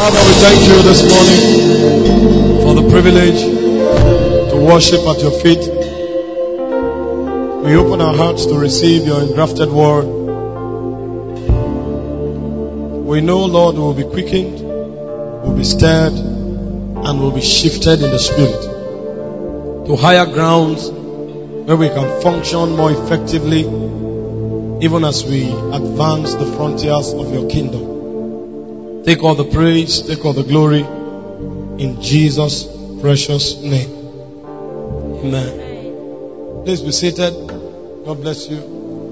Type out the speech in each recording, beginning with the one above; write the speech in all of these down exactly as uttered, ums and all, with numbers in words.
Father, we thank you this morning for the privilege to worship at your feet. We open our hearts to receive your engrafted word. We know, Lord, we will be quickened, we will be stirred, and we will be shifted in the spirit to higher grounds where we can function more effectively, even as we advance the frontiers of your kingdom. Take all the praise, take all the glory in Jesus' precious name. Amen. Please be seated. God bless you.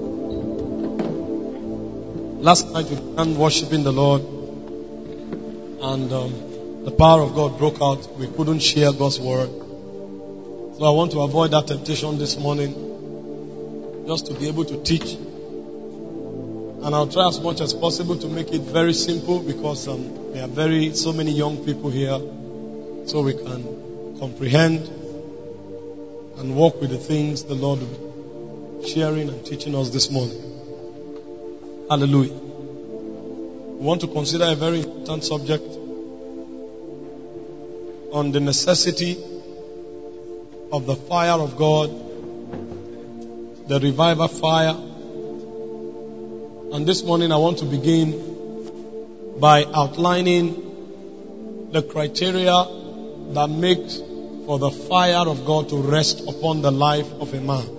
Last night we began worshiping the Lord, and um, the power of God broke out. We couldn't share God's word. So I want to avoid that temptation this morning, just to be able to teach. And I'll try as much as possible to make it very simple, because um, there are very so many young people here, so we can comprehend and walk with the things the Lord will be sharing and teaching us this morning. Hallelujah. We want to consider a very important subject on the necessity of the fire of God, the revival fire. And this morning I want to begin by outlining the criteria that makes for the fire of God to rest upon the life of a man.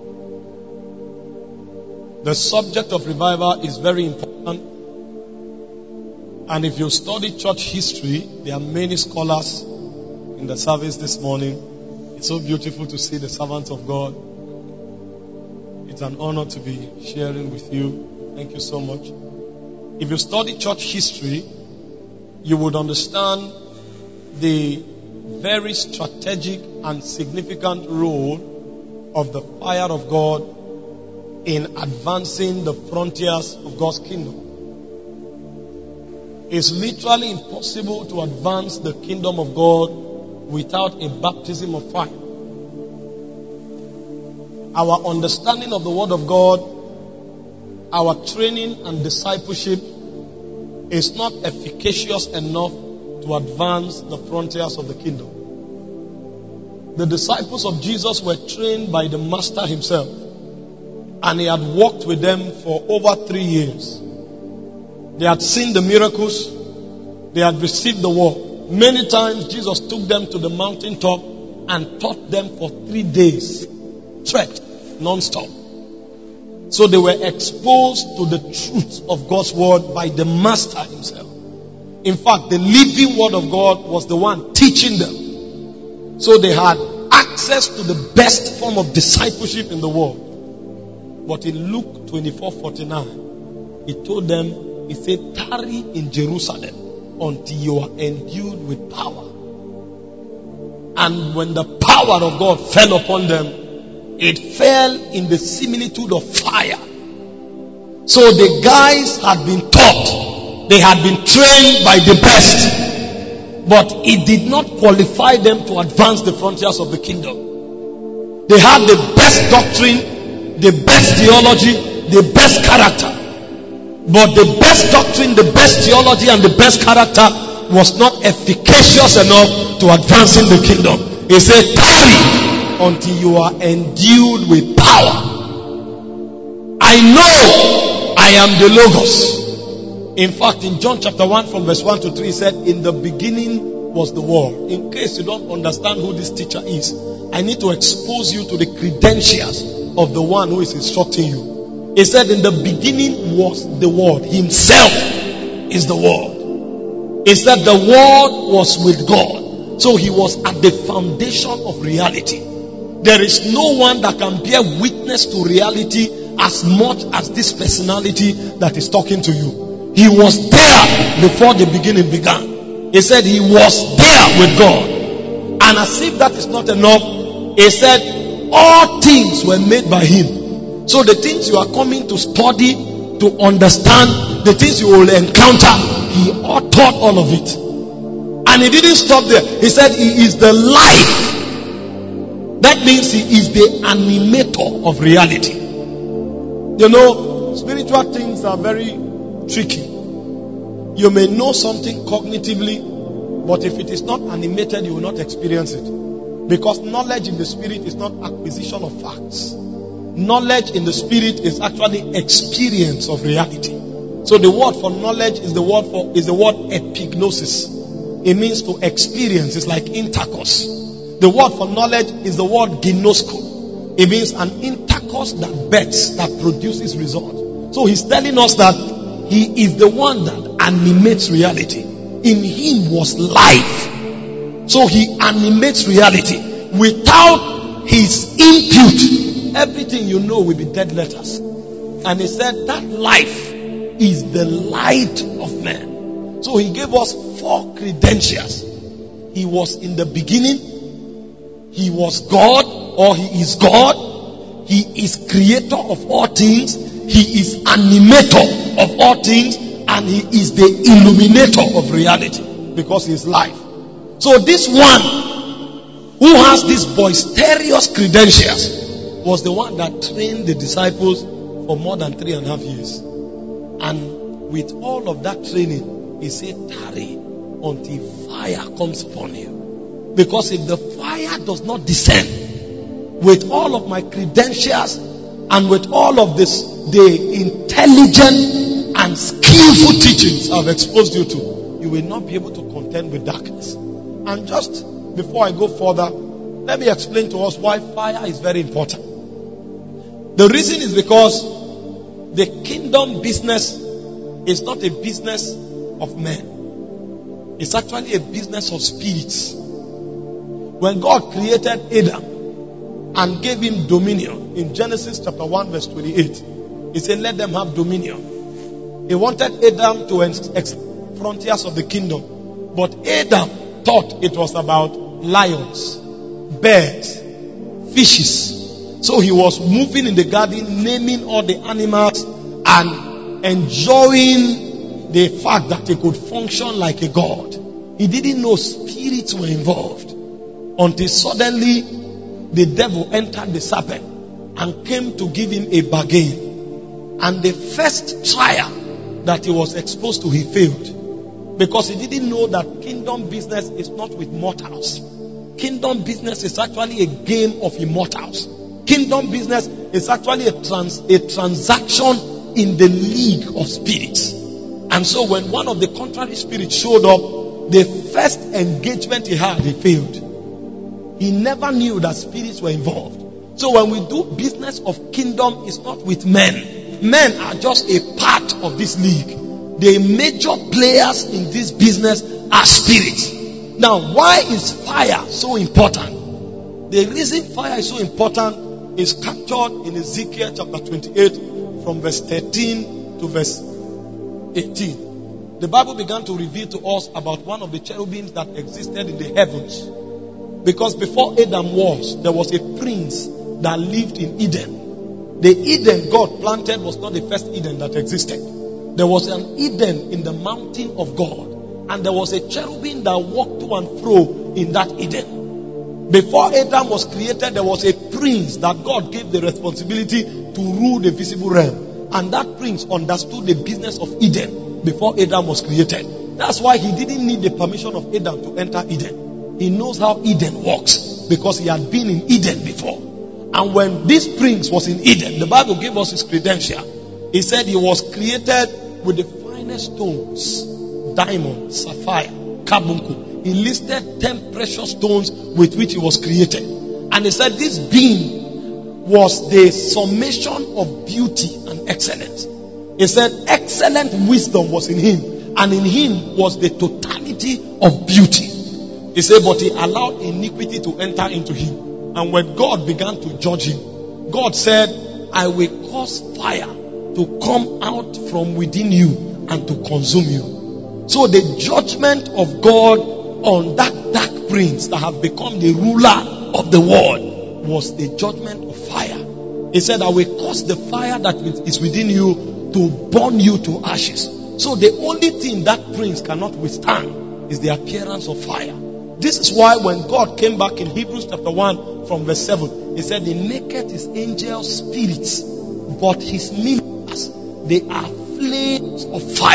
The subject of revival is very important. And if you study church history, there are many scholars in the service this morning. It's so beautiful to see the servants of God. It's an honor to be sharing with you. Thank you so much. If you study church history, you would understand the very strategic and significant role of the fire of God in advancing the frontiers of God's kingdom. It's literally impossible to advance the kingdom of God without a baptism of fire. Our understanding of the word of God, our training and discipleship is not efficacious enough to advance the frontiers of the kingdom. The disciples of Jesus were trained by the Master himself, and he had walked with them for over three years. They had seen the miracles, they had received the word. Many times Jesus took them to the mountaintop and taught them for three days straight, non-stop. So they were exposed to the truth of God's word by the Master himself. In fact, the living word of God was the one teaching them. So they had access to the best form of discipleship in the world. But in Luke twenty-four forty-nine, he told them, he said, tarry in Jerusalem until you are endued with power. And when the power of God fell upon them, it fell in the similitude of fire. So the guys had been taught, they had been trained by the best, but it did not qualify them to advance the frontiers of the kingdom. They had the best doctrine, the best theology, the best character. But the best doctrine, the best theology, and the best character was not efficacious enough to advancing the kingdom. He said, tarry until you are endued with power. I know I am the Logos. In fact, in John chapter one from verse one to three, he said, in the beginning was the Word. In case you don't understand who this teacher is, I need to expose you to the credentials of the one who is instructing you. He said, in the beginning was the Word. Himself is the Word. He said the Word was with God. So he was at the foundation of reality. There is no one that can bear witness to reality as much as this personality that is talking to you. He was there before the beginning began. He said he was there with God. And as if that is not enough, he said all things were made by him. So the things you are coming to study, to understand, the things you will encounter, he authored all of it. And he didn't stop there. He said he is the life. That means he is the animator of reality. You know, spiritual things are very tricky. You may know something cognitively, but if it is not animated, you will not experience it. Because knowledge in the spirit is not acquisition of facts. Knowledge in the spirit is actually experience of reality. So the word for knowledge is the word for is the word epignosis. It means to experience. It's like intercourse. The word for knowledge is the word ginosko. It means an intercourse that bets, that produces result. So he's telling us that he is the one that animates reality. In him was life. So he animates reality. Without his input, everything you know will be dead letters. And he said that life is the light of man. So he gave us four credentials. He was in the beginning. He was God, or he is God. He is creator of all things. He is animator of all things. And he is the illuminator of reality, because he is life. So this one who has these boisterous credentials was the one that trained the disciples for more than three and a half years. And with all of that training, he said, tarry until fire comes upon you. Because if the fire does not descend, with all of my credentials and with all of this, the intelligent and skillful teachings I've exposed you to, you will not be able to contend with darkness. And just before I go further, let me explain to us why fire is very important. The reason is because the kingdom business is not a business of men. It's actually a business of spirits. When God created Adam and gave him dominion in Genesis chapter one verse twenty-eight, he said, let them have dominion. He wanted Adam to explore frontiers of the kingdom. But Adam thought it was about lions, birds, fishes. So he was moving in the garden, naming all the animals and enjoying the fact that he could function like a god. He didn't know spirits were involved until suddenly the devil entered the serpent and came to give him a bargain. And the first trial that he was exposed to, he failed. Because he didn't know that kingdom business is not with mortals. Kingdom business is actually a game of immortals. Kingdom business is actually a trans, a transaction in the league of spirits. And so when one of the contrary spirits showed up, the first engagement he had, he failed. He never knew that spirits were involved. So when we do business of kingdom, it's not with men. Men are just a part of this league. The major players in this business are spirits. Now, why is fire so important? The reason fire is so important is captured in Ezekiel chapter twenty-eight from verse thirteen to verse eighteen. The Bible began to reveal to us about one of the cherubims that existed in the heavens. Because before Adam was, there was a prince that lived in Eden. The Eden God planted was not the first Eden that existed. There was an Eden in the mountain of God. And there was a cherubim that walked to and fro in that Eden. Before Adam was created, there was a prince that God gave the responsibility to rule the visible realm. And that prince understood the business of Eden before Adam was created. That's why he didn't need the permission of Adam to enter Eden. He knows how Eden works because he had been in Eden before. And when this prince was in Eden, the Bible gave us his credential. He said he was created with the finest stones. Diamond, sapphire, carbuncle. He listed ten precious stones with which he was created. And he said this being was the summation of beauty and excellence. He said excellent wisdom was in him. And in him was the totality of beauty. He said, but he allowed iniquity to enter into him. And when God began to judge him, God said, I will cause fire to come out from within you and to consume you. So the judgment of God on that dark prince that have become the ruler of the world was the judgment of fire. He said, I will cause the fire that is within you to burn you to ashes. So the only thing that prince cannot withstand is the appearance of fire. This is why when God came back in Hebrews chapter one from verse seven, he said, he maketh his angels spirits, but his ministers, they are flames of fire.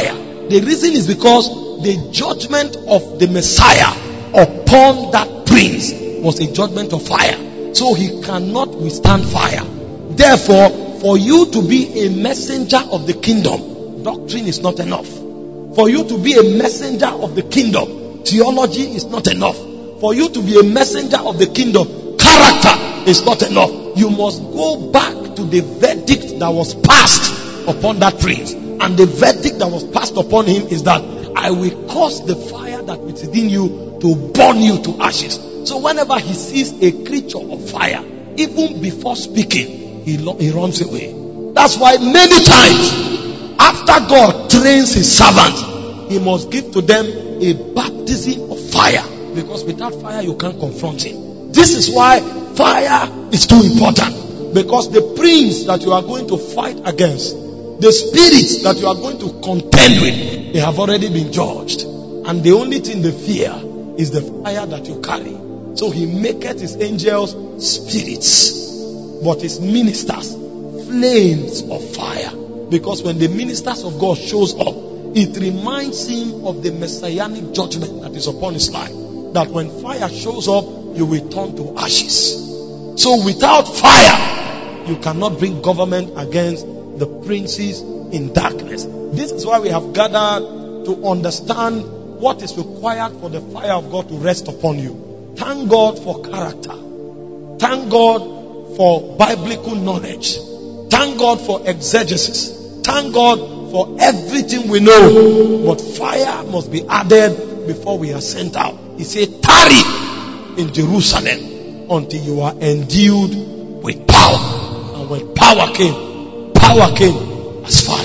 The reason is because the judgment of the Messiah upon that prince was a judgment of fire. So he cannot withstand fire. Therefore, for you to be a messenger of the kingdom, doctrine is not enough. For you to be a messenger of the kingdom, theology is not enough. For you to be a messenger of the kingdom, character is not enough. You must go back to the verdict that was passed upon that prince. And the verdict that was passed upon him is that I will cause the fire that is within you to burn you to ashes. So whenever he sees a creature of fire, even before speaking, he, lo- he runs away. That's why many times, after God trains his servants, he must give to them a baptism of fire. Because without fire, you can't confront him. This is why fire is too important. Because the prince that you are going to fight against, the spirits that you are going to contend with, they have already been judged. And the only thing they fear is the fire that you carry. So he maketh his angels spirits, but his ministers flames of fire. Because when the ministers of God shows up, it reminds him of the messianic judgment that is upon his life. That when fire shows up, you will turn to ashes. So without fire, you cannot bring government against the princes in darkness. This is why we have gathered to understand what is required for the fire of God to rest upon you. Thank God for character. Thank God for biblical knowledge. Thank God for exegesis. Thank God for everything we know. But fire must be added before we are sent out. He said, tarry in Jerusalem until you are endued with power. And when power came, power came as fire.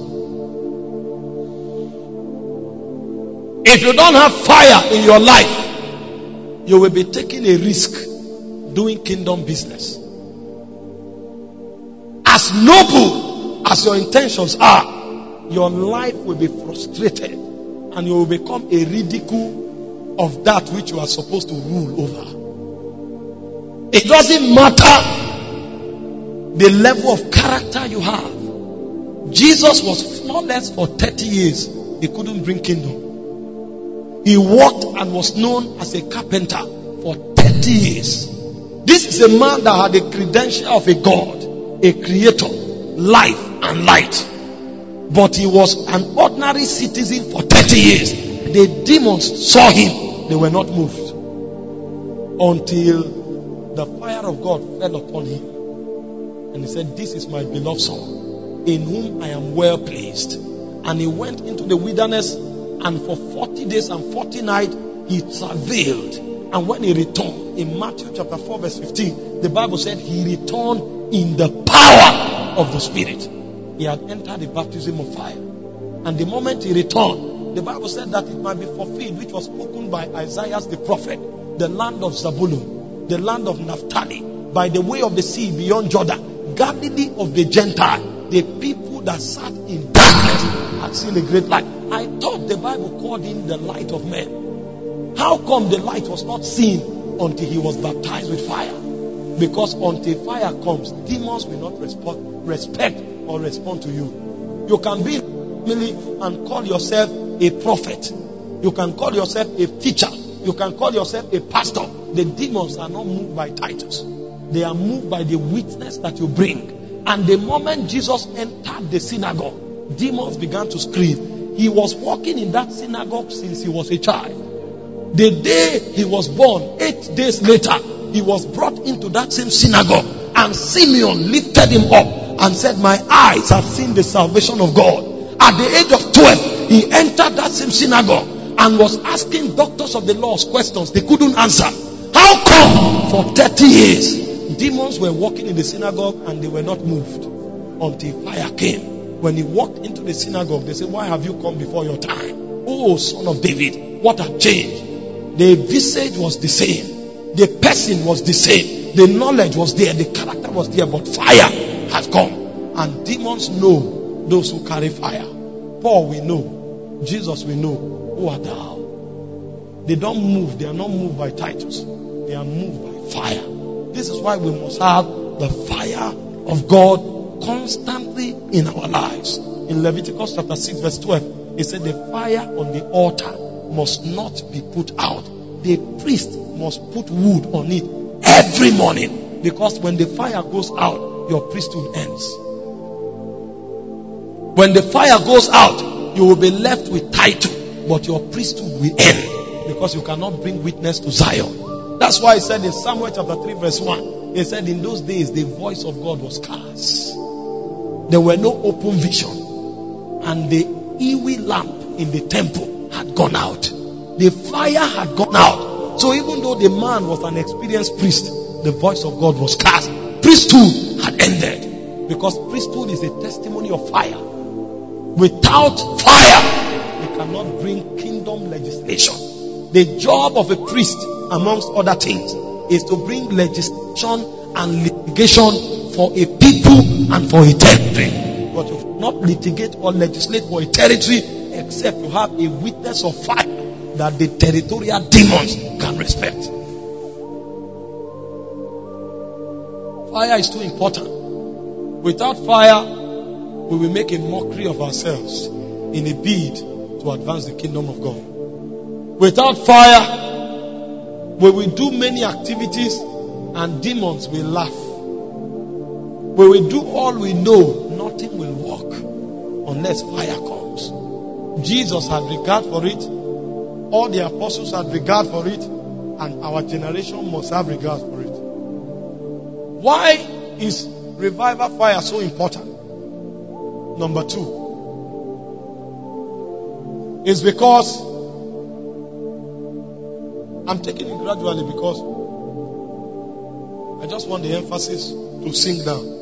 If you don't have fire in your life, you will be taking a risk doing kingdom business. As noble as your intentions are, your life will be frustrated and you will become a ridicule of that which you are supposed to rule over. It doesn't matter the level of character you have. Jesus was flawless for thirty years. He couldn't bring kingdom. He worked and was known as a carpenter for thirty years. This is a man that had a credential of a God, a creator, life and light. But he was an ordinary citizen for thirty years. The demons saw him. They were not moved until the fire of God fell upon him. And he said, this is my beloved son, in whom I am well pleased. And he went into the wilderness, and for forty days and forty nights, he travailed. And when he returned, in Matthew chapter four verse fifteen, the Bible said he returned in the power of the Spirit. He had entered the baptism of fire. And the moment he returned, the Bible said that it might be fulfilled, which was spoken by Isaiah the prophet, the land of Zabulon, the land of Naphtali, by the way of the sea beyond Jordan, Galilee of the Gentile, the people that sat in darkness had seen a great light. I thought the Bible called him the light of men. How come the light was not seen until he was baptized with fire? Because until fire comes, demons will not respond, respect or respond to you. You can be and call yourself a prophet. You can call yourself a teacher. You can call yourself a pastor. The demons are not moved by titles. They are moved by the witness that you bring. And the moment Jesus entered the synagogue, demons began to scream. He was walking in that synagogue since he was a child. The day he was born, eight days later, he was brought into that same synagogue. And Simeon lifted him up and said, my eyes have seen the salvation of God. At the age of twelve, he entered that same synagogue and was asking doctors of the law questions they couldn't answer. How come for thirty years, demons were walking in the synagogue and they were not moved until fire came? When he walked into the synagogue, they said, why have you come before your time? Oh, son of David, what a change. The visage was the same. The person was the same. The knowledge was there. The character was there. But fire has come. And demons know those who carry fire. Paul we know. Jesus we know. Who are thou? They don't move. They are not moved by titles. They are moved by fire. This is why we must have the fire of God constantly in our lives. In Leviticus chapter six verse twelve, He said the fire on the altar must not be put out. The priest must put wood on it every morning, because when the fire goes out, your priesthood ends. When the fire goes out, you will be left with title, but your priesthood will end, because you cannot bring witness to Zion. That's why he said in Samuel chapter three verse one, he said in those days the voice of God was scarce. There were no open vision, and the Ewe lamp in the temple had gone out. The fire had gone out. So even though the man was an experienced priest, the voice of God was scarce. Priesthood had ended, because priesthood is a testimony of fire. Without fire, you cannot bring kingdom legislation. The job of a priest, amongst other things, is to bring legislation and litigation for a people and for a territory. But you cannot litigate or legislate for a territory except you have a witness of fire that the territorial demons can respect. Fire is too important. Without fire, we will make a mockery of ourselves in a bid to advance the kingdom of God. Without fire, we will do many activities and demons will laugh. We will do all we know, nothing will work unless fire comes. Jesus had regard for it, all the apostles had regard for it, and our generation must have regard for it. Why is revival fire so important? Number two is because I'm taking it gradually, because I just want the emphasis to sink down.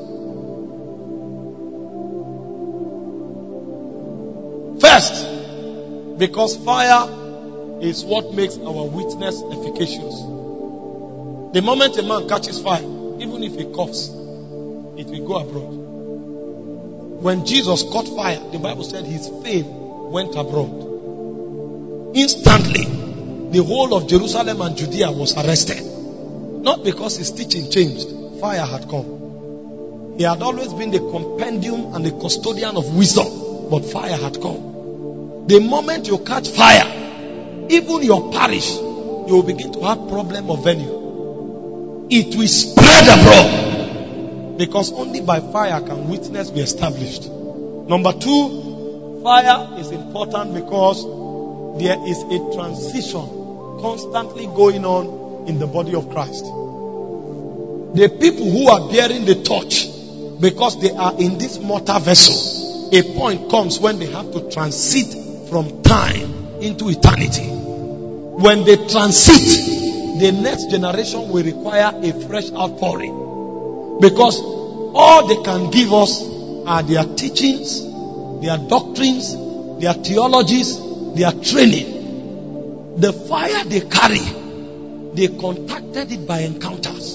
First, because fire is what makes our witness efficacious. The moment a man catches fire, even if he coughs, it will go abroad. When Jesus caught fire, the Bible said his fame went abroad. Instantly, the whole of Jerusalem and Judea was arrested. Not because his teaching changed. Fire had come. He had always been the compendium and the custodian of wisdom, but fire had come. The moment you catch fire, even your parish, you will begin to have problem of venue. It will spread abroad, because only by fire can witness be established. Number two, fire is important because there is a transition constantly going on in the body of Christ. The people who are bearing the torch, because they are in this mortal vessel, a point comes when they have to transit from time into eternity. When they transit, the next generation will require a fresh outpouring, because all they can give us are their teachings, their doctrines, their theologies, their training. The fire they carry, they contacted it by encounters.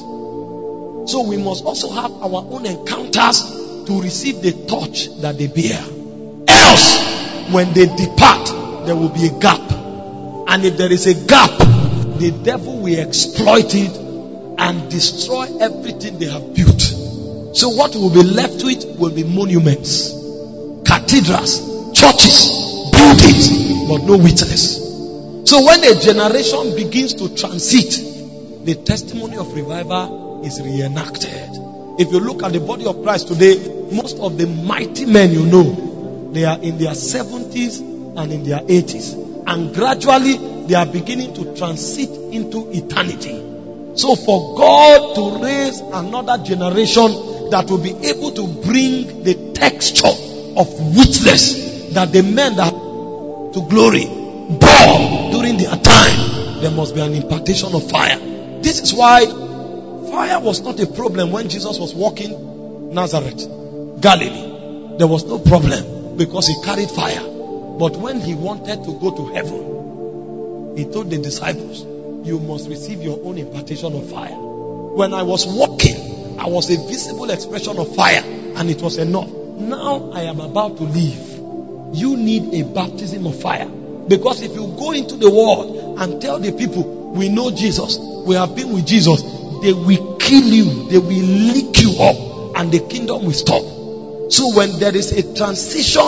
So we must also have our own encounters to receive the touch that they bear. Else, when they depart, there will be a gap. And if there is a gap, the devil will exploit it and destroy everything they have built. So what will be left with will be monuments, cathedrals, churches, buildings, but no witness. So when a generation begins to transit, the testimony of revival is reenacted. If you look at the body of Christ today, most of the mighty men you know, they are in their seventies and in their eighties. And gradually, they are beginning to transit into eternity. So for God to raise another generation that will be able to bring the texture of witness that the men that to glory bore during their time, there must be an impartation of fire. This is why fire was not a problem when Jesus was walking Nazareth, Galilee. There was no problem because he carried fire. But when he wanted to go to heaven, he told the disciples, you must receive your own impartation of fire. When I was walking, I was a visible expression of fire, and it was enough. Now I am about to leave. You need a baptism of fire. Because if you go into the world and tell the people, we know Jesus, we have been with Jesus, they will kill you, they will lick you up, and the kingdom will stop. So when there is a transition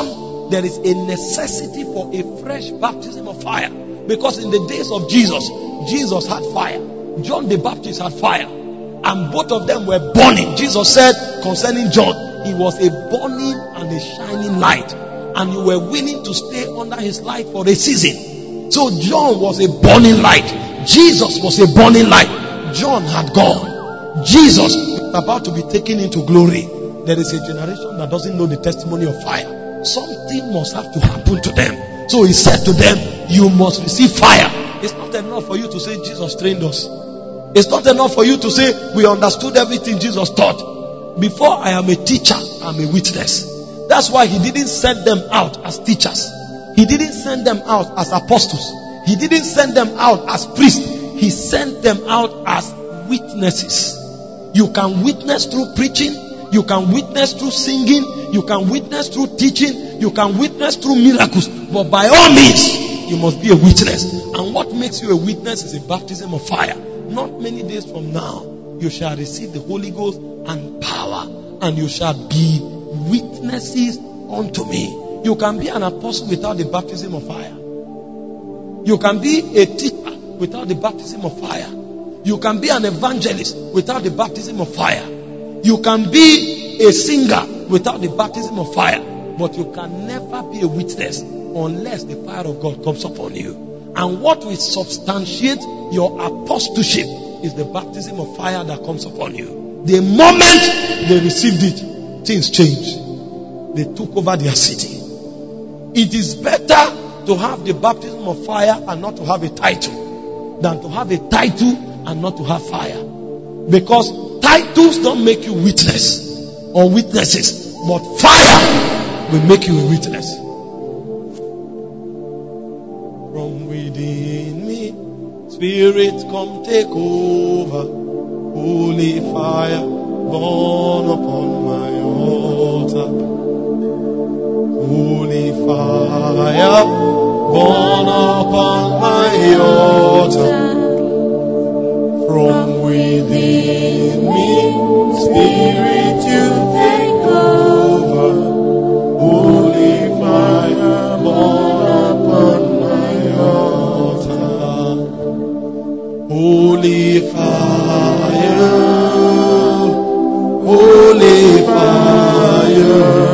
there is a necessity for a fresh baptism of fire. Because in the days of Jesus, Jesus had fire. John the Baptist had fire. And both of them were burning. Jesus said concerning John, he was a burning and a shining light. And you were willing to stay under his light for a season. So John was a burning light. Jesus was a burning light. John had gone. Jesus was about to be taken into glory. There is a generation that doesn't know the testimony of fire. Something must have to happen to them. So he said to them, you must receive fire. It's not enough for you to say Jesus trained us. It's not enough for you to say we understood everything Jesus taught. Before I am a teacher, I'm a witness. That's why he didn't send them out as teachers. He didn't send them out as apostles. He didn't send them out as priests. He sent them out as witnesses. You can witness through preaching. You can witness through singing. You can witness through teaching. You can witness through miracles. But by all means, you must be a witness. And what makes you a witness is a baptism of fire. Not many days from now, you shall receive the Holy Ghost and power. And you shall be witnesses unto me. You can be an apostle without the baptism of fire. You can be a teacher without the baptism of fire. You can be an evangelist without the baptism of fire. You can be a singer without the baptism of fire. But you can never be a witness unless the fire of God comes upon you. And what will substantiate your apostleship is the baptism of fire that comes upon you. The moment they received it, things changed. They took over their city. It is better to have the baptism of fire and not to have a title than to have a title and not to have fire. Because titles don't make you witness or witnesses, but fire will make you a witness. From within me, Spirit, come take over. Holy fire, burn upon my altar. Holy fire, burn upon my altar. From within me, Spirit, you take over. Holy fire, burn upon my altar. Holy fire, holy fire.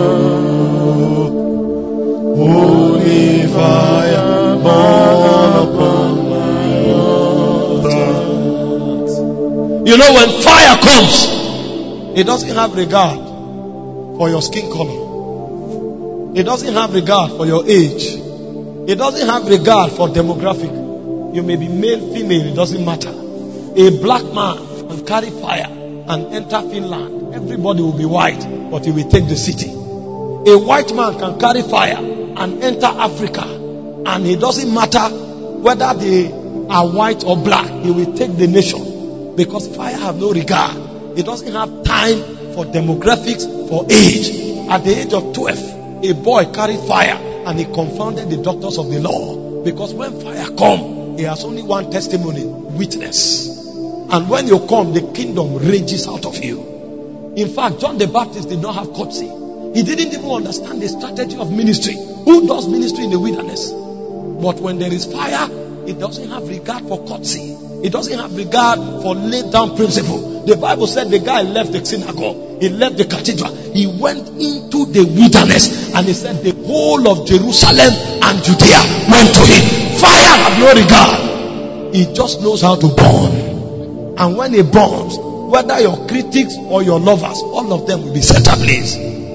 Holy fire, burn upon my altar. You know, when fire comes, it doesn't have regard for your skin color. It doesn't have regard for your age. It doesn't have regard for demographic. You may be male, female, it doesn't matter. A black man can carry fire and enter Finland. Everybody will be white, but he will take the city. A white man can carry fire and enter Africa, and it doesn't matter whether they are white or black, he will take the nation, because fire have no regard. It doesn't have time for demographics, for age. At the age of twelve, a boy carried fire and he confounded the doctors of the law, because when fire come, he has only one testimony: witness. And when you come, the kingdom rages out of you. In fact, John the Baptist did not have courtesy. He didn't even understand the strategy of ministry. Who does ministry in the wilderness? But when there is fire, it doesn't have regard for courtesy. It doesn't have regard for laid down principle. The Bible said the guy left the synagogue. He left the cathedral. He went into the wilderness, and he said the whole of Jerusalem and Judea went to him. Fire have no regard. He just knows how to burn. And when it burns, whether your critics or your lovers, all of them will be set ablaze.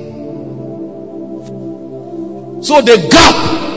So the gap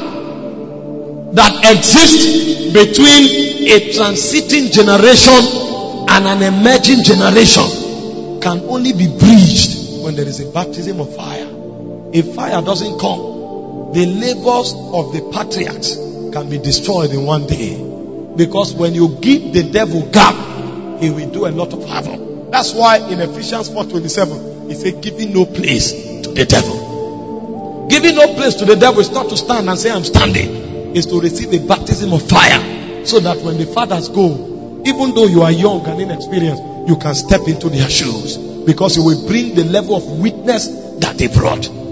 that exists between a transiting generation and an emerging generation can only be bridged when there is a baptism of fire. If fire doesn't come, the labors of the patriarchs can be destroyed in one day. Because when you give the devil gap, he will do a lot of havoc. That's why in Ephesians four twenty-seven, he said, giving no place to the devil. Giving no place to the devil is not to stand and say, I'm standing. It's to receive a baptism of fire, so that when the fathers go, even though you are young and inexperienced, you can step into their shoes, because you will bring the level of witness that they brought.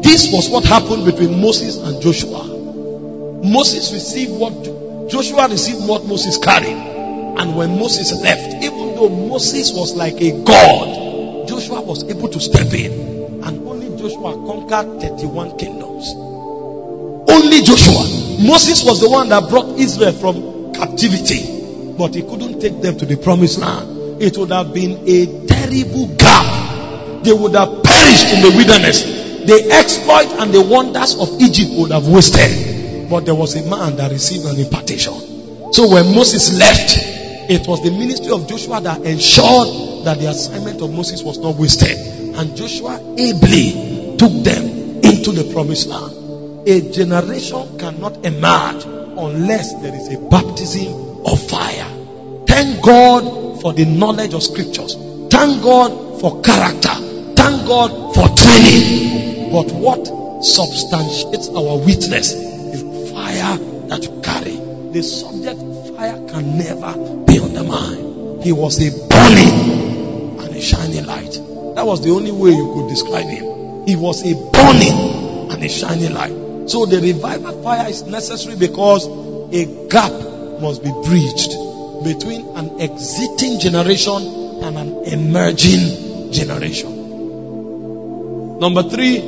this was what happened between Moses and Joshua. Moses received what Joshua received what Moses carried. And when Moses left, even though Moses was like a god, Joshua was able to step in. And only Joshua conquered thirty-one kingdoms. Only Joshua. Moses was the one that brought Israel from captivity, but he couldn't take them to the promised land. It would have been a terrible gap. They would have perished in the wilderness. The exploit and the wonders of Egypt would have wasted. But there was a man that received an impartation. So when Moses left, it was the ministry of Joshua that ensured that the assignment of Moses was not wasted. And Joshua ably took them into the promised land. A generation cannot emerge unless there is a baptism of fire. Thank God for the knowledge of scriptures. Thank God for character. Thank God for training. But what substantiates our witness is the fire that you carry. The subject of fire can never be undermined. He was a burning and a shining light. That was the only way you could describe him. He was a burning and a shining light. So the revival fire is necessary because a gap must be bridged between an exiting generation and an emerging generation. Number three,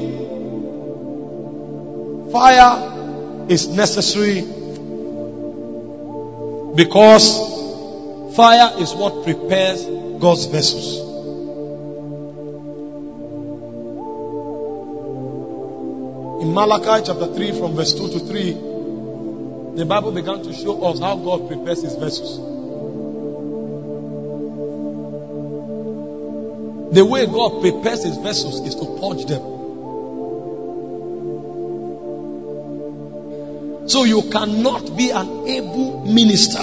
fire is necessary because fire is what prepares God's vessels. In Malachi chapter three from verse two to three, the Bible began to show us how God prepares his vessels. The way God prepares his vessels is to purge them. So you cannot be an able minister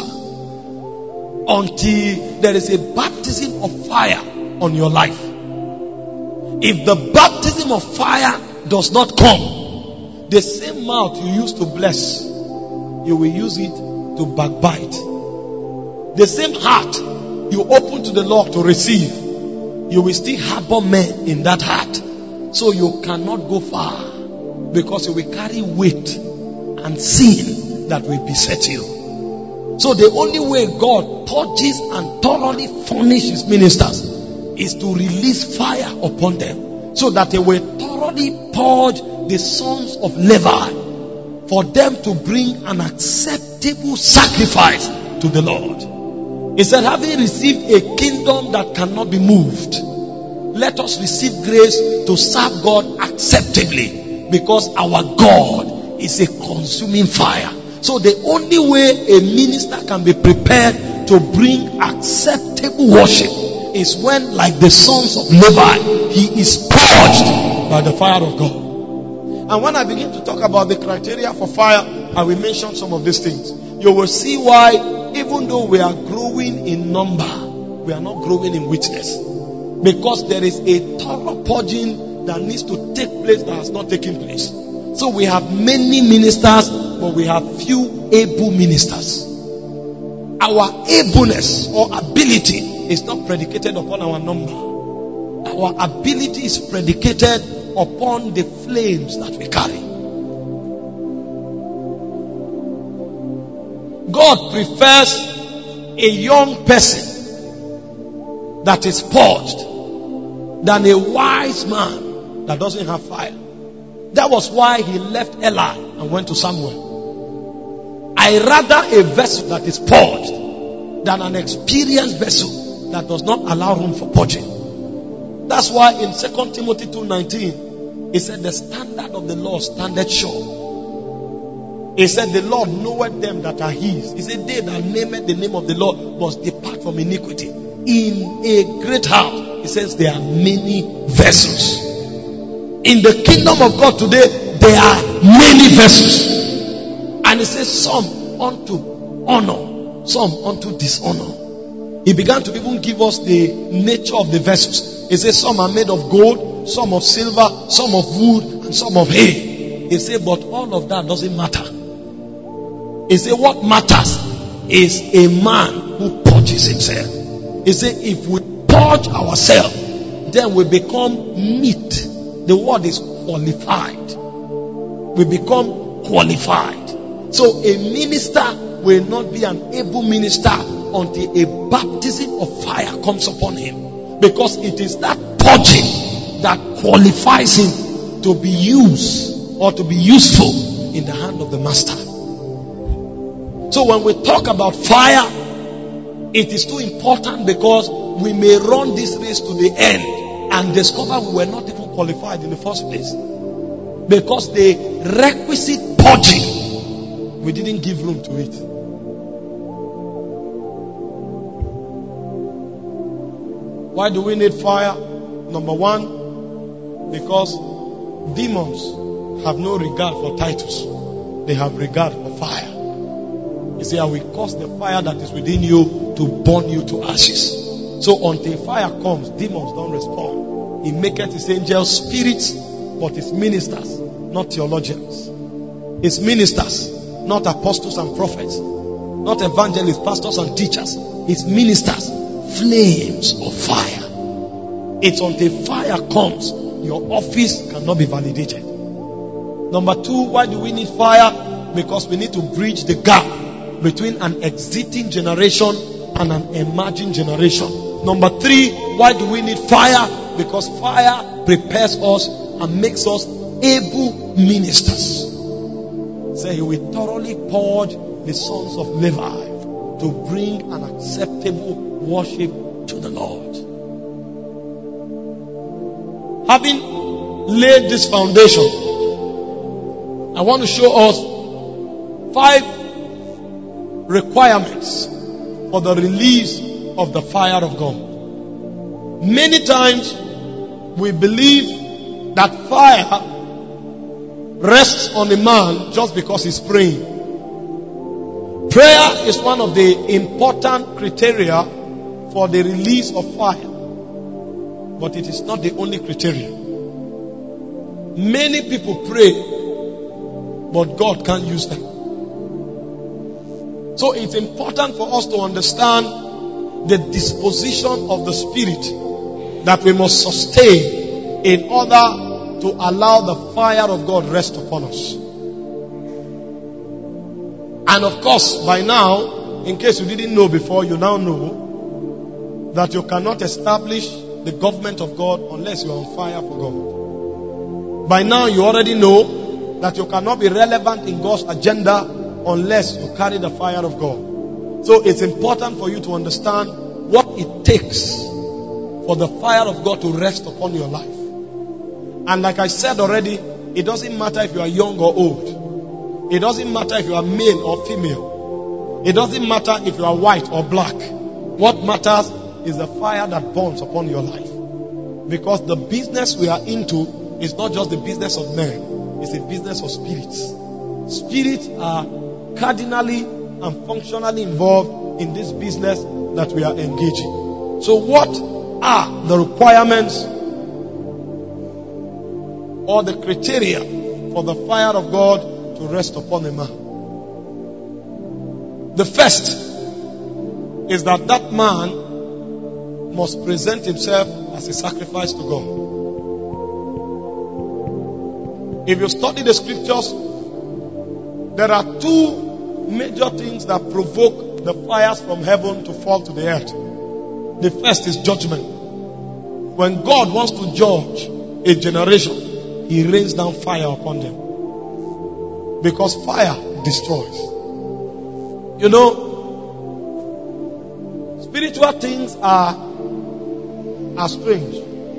until there is a baptism of fire on your life. If the baptism of fire does not come, the same mouth you used to bless, you will use it to backbite. The same heart you open to the Lord to receive, you will still harbor men in that heart. So you cannot go far because you will carry weight and sin that will beset you. So the only way God purges and thoroughly furnishes his ministers is to release fire upon them, so that they will thoroughly purge the sons of Levi, for them to bring an acceptable sacrifice to the Lord. He said, having received a kingdom that cannot be moved, let us receive grace to serve God acceptably, because our God is a consuming fire. So the only way a minister can be prepared to bring acceptable worship is when, like the sons of Levi, he is purged by the fire of God. And when I begin to talk about the criteria for fire, I will mention some of these things. You will see why, even though we are growing in number, we are not growing in witness. Because there is a thorough purging that needs to take place that has not taken place. So we have many ministers, but we have few able ministers. Our ableness or ability is not predicated upon our number. Our ability is predicated upon the flames that we carry. God prefers a young person that is purged than a wise man that doesn't have fire. That was why he left Eli and went to Samuel. I rather a vessel that is purged than an experienced vessel that does not allow room for purging. That's why in Second Timothy two nineteen, he said, the standard of the Lord standeth sure. He said, the Lord knoweth them that are his. He said, they that name the name of the Lord must depart from iniquity. In a great house, he says, there are many vessels. In the kingdom of God today, there are many vessels. And he says, some unto honor, some unto dishonor. He began to even give us the nature of the vessels. He says, some are made of gold, some of silver, some of wood, and some of hay. He said, but all of that doesn't matter. He said, what matters is a man who purges himself. He said, if we purge ourselves, then we become meat. The word is qualified. We become qualified. So a minister will not be an able minister until a baptism of fire comes upon him. Because it is that purging that qualifies him to be used or to be useful in the hand of the master. So when we talk about fire, it is too important because we may run this race to the end and discover we were not even qualified in the first place. Because the requisite purging, we didn't give room to it. Why do we need fire? Number one, because demons have no regard for titles. They have regard for fire. You see, I will cause the fire that is within you to burn you to ashes. So until fire comes, demons don't respond. He maketh his angels spirits, but his ministers, not theologians. His ministers, not apostles and prophets, not evangelists, pastors and teachers. His ministers, flames of fire. It's until fire comes, your office cannot be validated. Number two, why do we need fire? Because we need to bridge the gap between an exiting generation and an emerging generation. Number three, why do we need fire? Because fire prepares us and makes us able ministers. So he will thoroughly purge the sons of Levi to bring an acceptable worship to the Lord. Having laid this foundation, I want to show us five requirements for the release of the fire of God. Many times we believe that fire rests on a man just because he's praying. Prayer is one of the important criteria for the release of fire. But it is not the only criteria. Many people pray, but God can't use them. So it's important for us to understand the disposition of the Spirit that we must sustain in order to allow the fire of God rest upon us. And of course, by now, in case you didn't know before, you now know that you cannot establish the government of God unless you are on fire for God. By now, you already know that you cannot be relevant in God's agenda unless you carry the fire of God. So it's important for you to understand what it takes for the fire of God to rest upon your life. And like I said already, it doesn't matter if you are young or old. It doesn't matter if you are male or female. It doesn't matter if you are white or black. What matters is the fire that burns upon your life. Because the business we are into is not just the business of men. It's a business of spirits. Spirits are cardinally and functionally involved in this business that we are engaging. So what are the requirements or the criteria for the fire of God to rest upon a man? The first is that that man must present himself as a sacrifice to God. If you study the scriptures, there are two major things that provoke the fires from heaven to fall to the earth. The first is judgment. When God wants to judge a generation, He rains down fire upon them. Because fire destroys. You know, spiritual things are, are strange.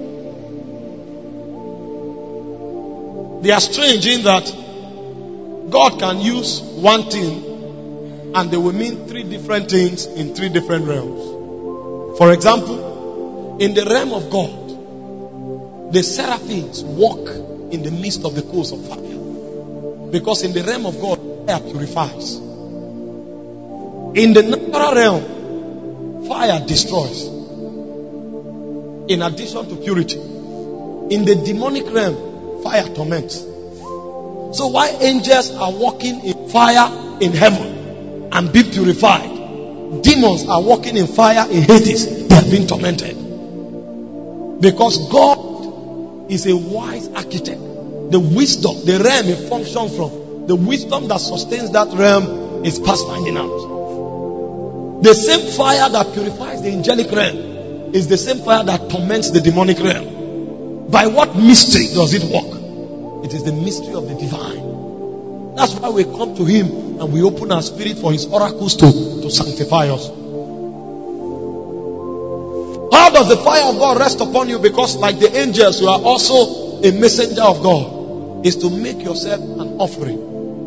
They are strange in that God can use one thing and they will mean three different things in three different realms. For example, in the realm of God, the seraphims walk in the midst of the coals of fire. Because in the realm of God, fire purifies. In the natural realm, fire destroys. In addition to purity. In the demonic realm, fire torments. So why angels are walking in fire in heaven and being purified, demons are walking in fire in Hades, they are being tormented. Because God is a wise architect. The wisdom, the realm it functions from, the wisdom that sustains that realm is past finding out. The same fire that purifies the angelic realm is the same fire that torments the demonic realm. By what mystery does it work? It is the mystery of the divine. That's why we come to him and we open our spirit for his oracles to, to sanctify us. How does the fire of God rest upon you? Because like the angels, you are also a messenger of God. Is to make yourself an offering.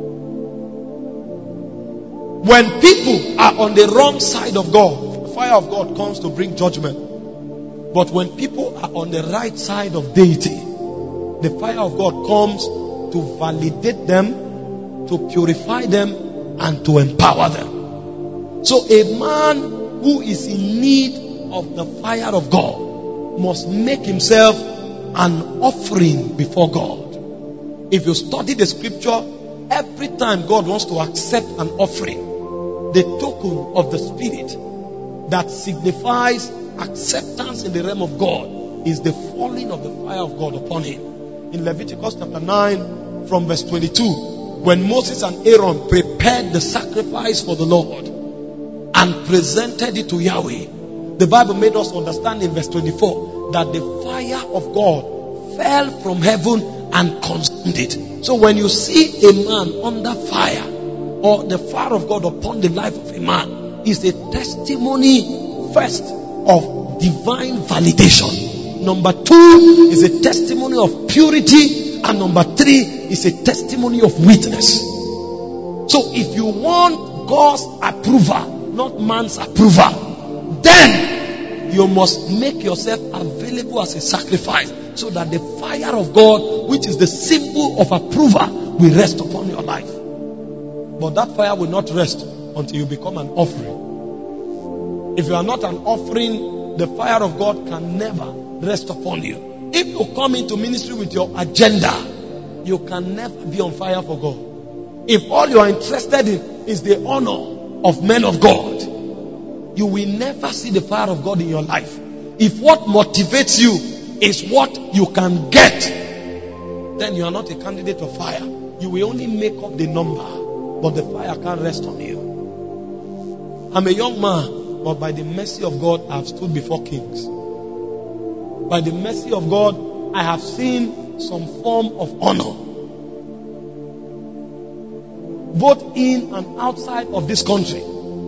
When people are on the wrong side of God, the fire of God comes to bring judgment. But when people are on the right side of deity, the fire of God comes to validate them, to purify them, and to empower them. So a man who is in need of the fire of God must make himself an offering before God. If you study the scripture, every time God wants to accept an offering, the token of the spirit that signifies acceptance in the realm of God is the falling of the fire of God upon him. In Leviticus chapter nine from verse twenty-two, when Moses and Aaron prepared the sacrifice for the Lord and presented it to Yahweh, the Bible made us understand in verse twenty-four that the fire of God fell from heaven and consumed it. So when you see a man under fire, or the fire of God upon the life of a man, is a testimony first of divine validation. Number two is a testimony of purity, and number three is a testimony of witness. So if you want God's approval, not man's approval, then you must make yourself available as a sacrifice, so that the fire of God, which is the symbol of approval, will rest upon your life. But that fire will not rest until you become an offering. If you are not an offering, the fire of God can never rest upon you. If you come into ministry with your agenda, you can never be on fire for God. If all you are interested in is the honor of men of God, you will never see the fire of God in your life. If what motivates you is what you can get, then you are not a candidate of fire. You will only make up the number, but the fire can't rest on you. I'm a young man, but by the mercy of God, I have stood before kings. By the mercy of God, I have seen some form of honor, both in and outside of this country.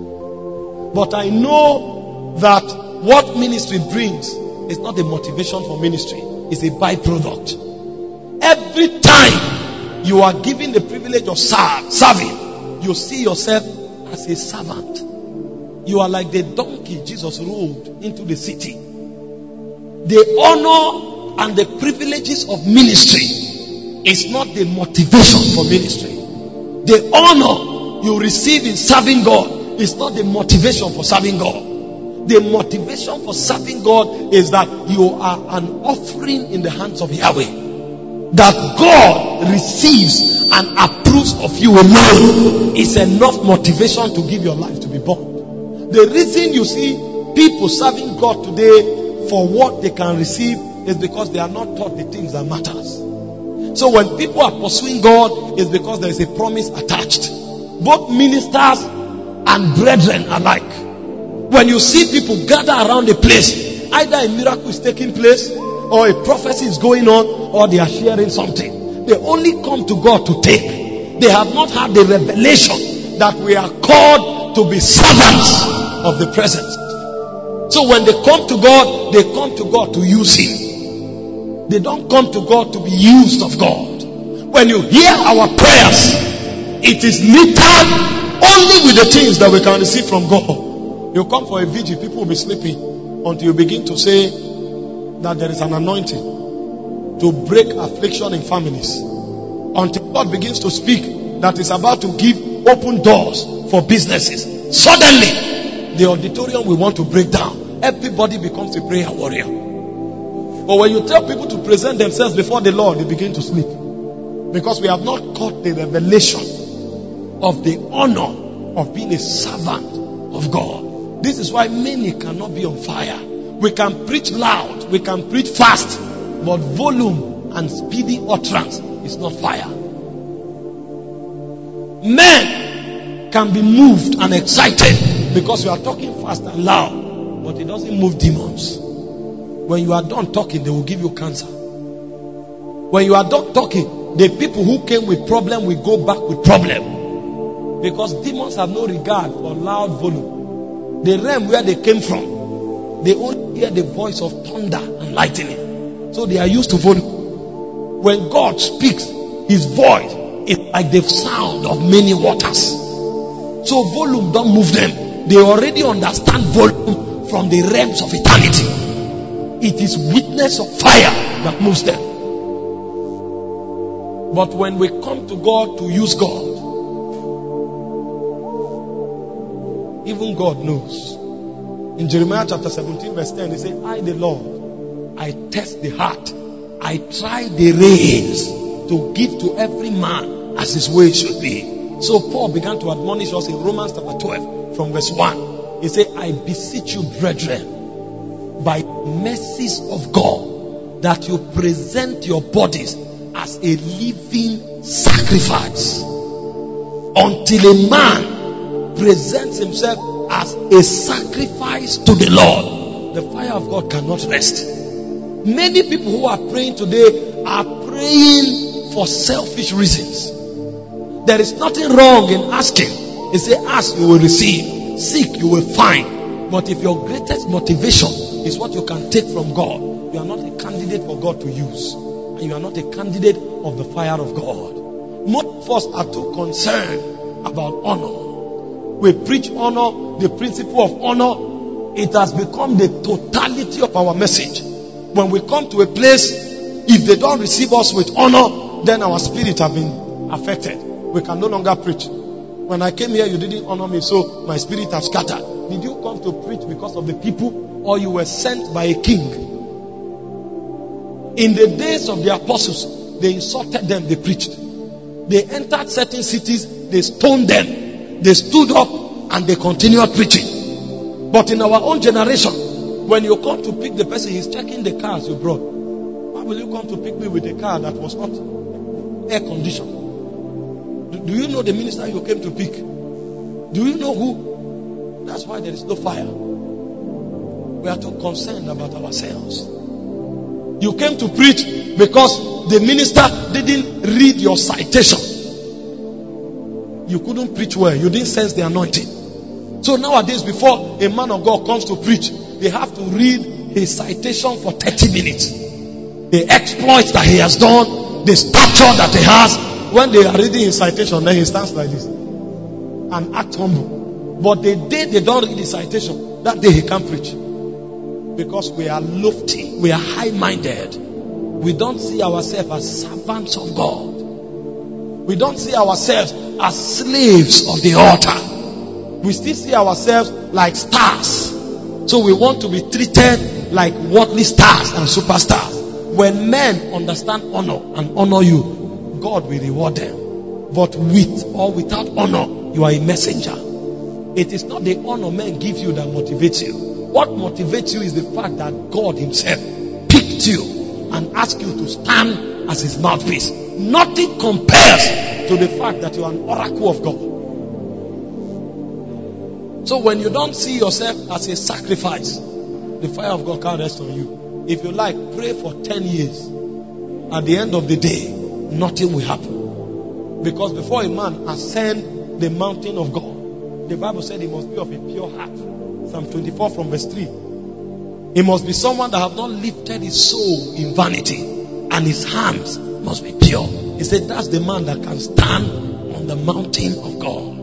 But I know that what ministry brings is not a motivation for ministry. It's a byproduct. Every time you are given the privilege of serve, serving, you see yourself as a servant. You are like the donkey Jesus rode into the city. The honor and the privileges of ministry is not the motivation for ministry. The honor you receive in serving God is not the motivation for serving God. The motivation for serving God is that you are an offering in the hands of Yahweh, that God receives and approves of you alone is enough motivation to give your life to be born. The reason you see people serving God today for what they can receive is because they are not taught the things that matters. So when people are pursuing God, it's because there is a promise attached. Both ministers and brethren alike. When you see people gather around a place, either a miracle is taking place, or a prophecy is going on, or they are sharing something. They only come to God to take. They have not had the revelation that we are called to be servants of the presence. So when they come to God, they come to God to use Him. They don't come to God to be used of God. When you hear our prayers, it is littered only with the things that we can receive from God. You come for a vigil, people will be sleeping until you begin to say that there is an anointing to break affliction in families. Until God begins to speak that is about to give open doors for businesses. Suddenly, the auditorium will want to break down. Everybody becomes a prayer warrior. But when you tell people to present themselves before the Lord, they begin to sleep. Because we have not caught the revelation of the honor of being a servant of God. This is why many cannot be on fire. We can preach loud, we can preach fast, but volume and speedy utterance is not fire. Men can be moved and excited because you are talking fast and loud, but it doesn't move demons. When you are done talking, they will give you cancer. When you are done talking, the people who came with problem will go back with problem. Because demons have no regard for loud volume. The realm where they came from, they only hear the voice of thunder and lightning. So they are used to volume. When God speaks, his voice is like the sound of many waters. So volume don't move them. They already understand volume from the realms of eternity. It is witness of fire that moves them. But when we come to God to use God, even God knows. In Jeremiah chapter seventeen verse ten, he said, I the Lord, I test the heart. I try the reins to give to every man as his way should be. So Paul began to admonish us in Romans chapter twelve from verse one. He said, I beseech you, brethren, by mercies of God, that you present your bodies as a living sacrifice, until a man presents himself as a sacrifice to the Lord. The fire of God cannot rest. Many people who are praying today are praying for selfish reasons. There is nothing wrong in asking. They say, ask, you will receive. Seek, you will find. But if your greatest motivation is what you can take from God, you are not a candidate for God to use. And you are not a candidate of the fire of God. Most of us are too concerned about honor. We preach honor, the principle of honor. It has become the totality of our message. When we come to a place, if they don't receive us with honor, then our spirit have been affected. We can no longer preach. When I came here, you didn't honor me, so my spirit has scattered. Did you come to preach because of the people, or you were sent by a king? In the days of the apostles, they insulted them, they preached. They entered certain cities, they stoned them. They stood up and they continued preaching. But in our own generation, when you come to pick the person, he's checking the cars you brought. Why will you come to pick me with a car that was not air conditioned? Do, do you know the minister you came to pick? Do you know who? That's why there is no fire. We are too concerned about ourselves. You came to preach because the minister didn't read your citation. You couldn't preach well. You didn't sense the anointing. So nowadays, before a man of God comes to preach, they have to read his citation for thirty minutes. The exploits that he has done, the stature that he has. When they are reading his citation, then he stands like this and act humble. But the day they don't read his citation, that day he can't preach. Because we are lofty, we are high-minded. We don't see ourselves as servants of God. We don't see ourselves as slaves of the altar. We still see ourselves like stars. So we want to be treated like worldly stars and superstars. When men understand honor and honor you, God will reward them. But with or without honor, you are a messenger. It is not the honor men give you that motivates you. What motivates you is the fact that God himself picked you and asked you to stand as his mouthpiece. Nothing compares to the fact that you are an oracle of God. So when you don't see yourself as a sacrifice, the fire of God can't rest on you. If you like, pray for ten years. At the end of the day, nothing will happen. Because before a man ascend the mountain of God, the Bible said he must be of a pure heart. Psalm twenty-four from verse three. He must be someone that have not lifted his soul in vanity, and his hands must be pure. He said that's the man that can stand on the mountain of God.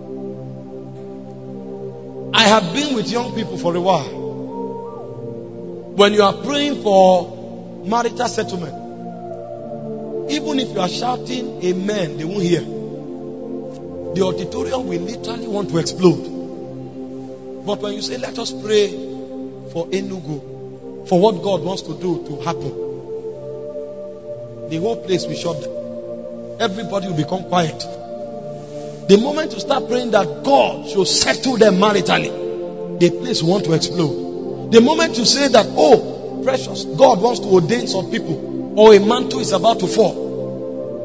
I have been with young people for a while. When you are praying for marital settlement, even if you are shouting amen, they won't hear. The auditorium will literally want to explode. But when you say, let us pray for Enugu, for what God wants to do to happen, the whole place will shut down. Everybody will become quiet. The moment you start praying that God should settle them maritally, the place will want to explode. The moment you say that, oh, precious, God wants to ordain some people, or a mantle is about to fall,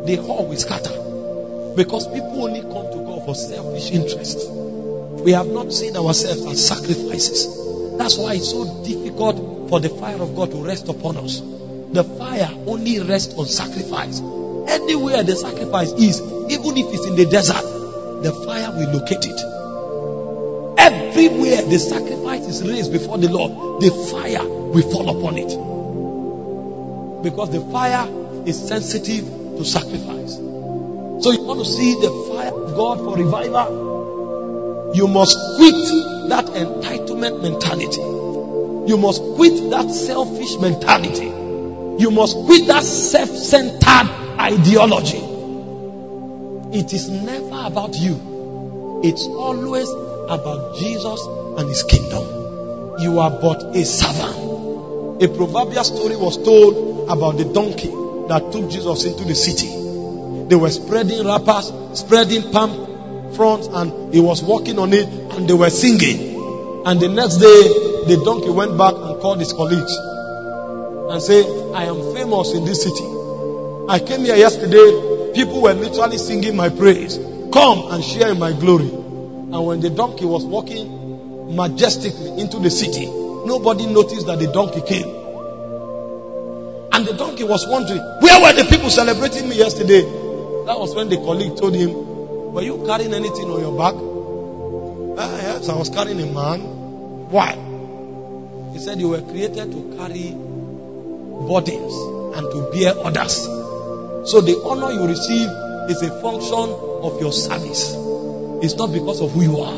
the whole will scatter. Because people only come to God for selfish interest. We have not seen ourselves as sacrifices. That's why it's so difficult for the fire of God to rest upon us. The fire only rests on sacrifice. Anywhere the sacrifice is, even if it's in the desert, the fire will locate it. Everywhere the sacrifice is raised before the Lord, the fire will fall upon it. Because the fire is sensitive to sacrifice. So you want to see the fire of God for revival, you must quit that entitlement mentality. You must quit that selfish mentality. You must quit that self-centered ideology. It is never about you. It's always about Jesus and his kingdom. You are but a servant. A proverbial story was told about the donkey that took Jesus into the city. They were spreading wrappers, spreading palm fronds, and he was walking on it, and they were singing. And the next day, the donkey went back and called his colleagues and said, I am famous in this city. I came here yesterday, people were literally singing my praise. Come and share in my glory. And when the donkey was walking majestically into the city, nobody noticed that the donkey came. And the donkey was wondering, where were the people celebrating me yesterday? That was when the colleague told him, were you carrying anything on your back? Ah, yes, I was carrying a man. Why? He said, you were created to carry burdens and to bear others. So the honor you receive is a function of your service. It's not because of who you are.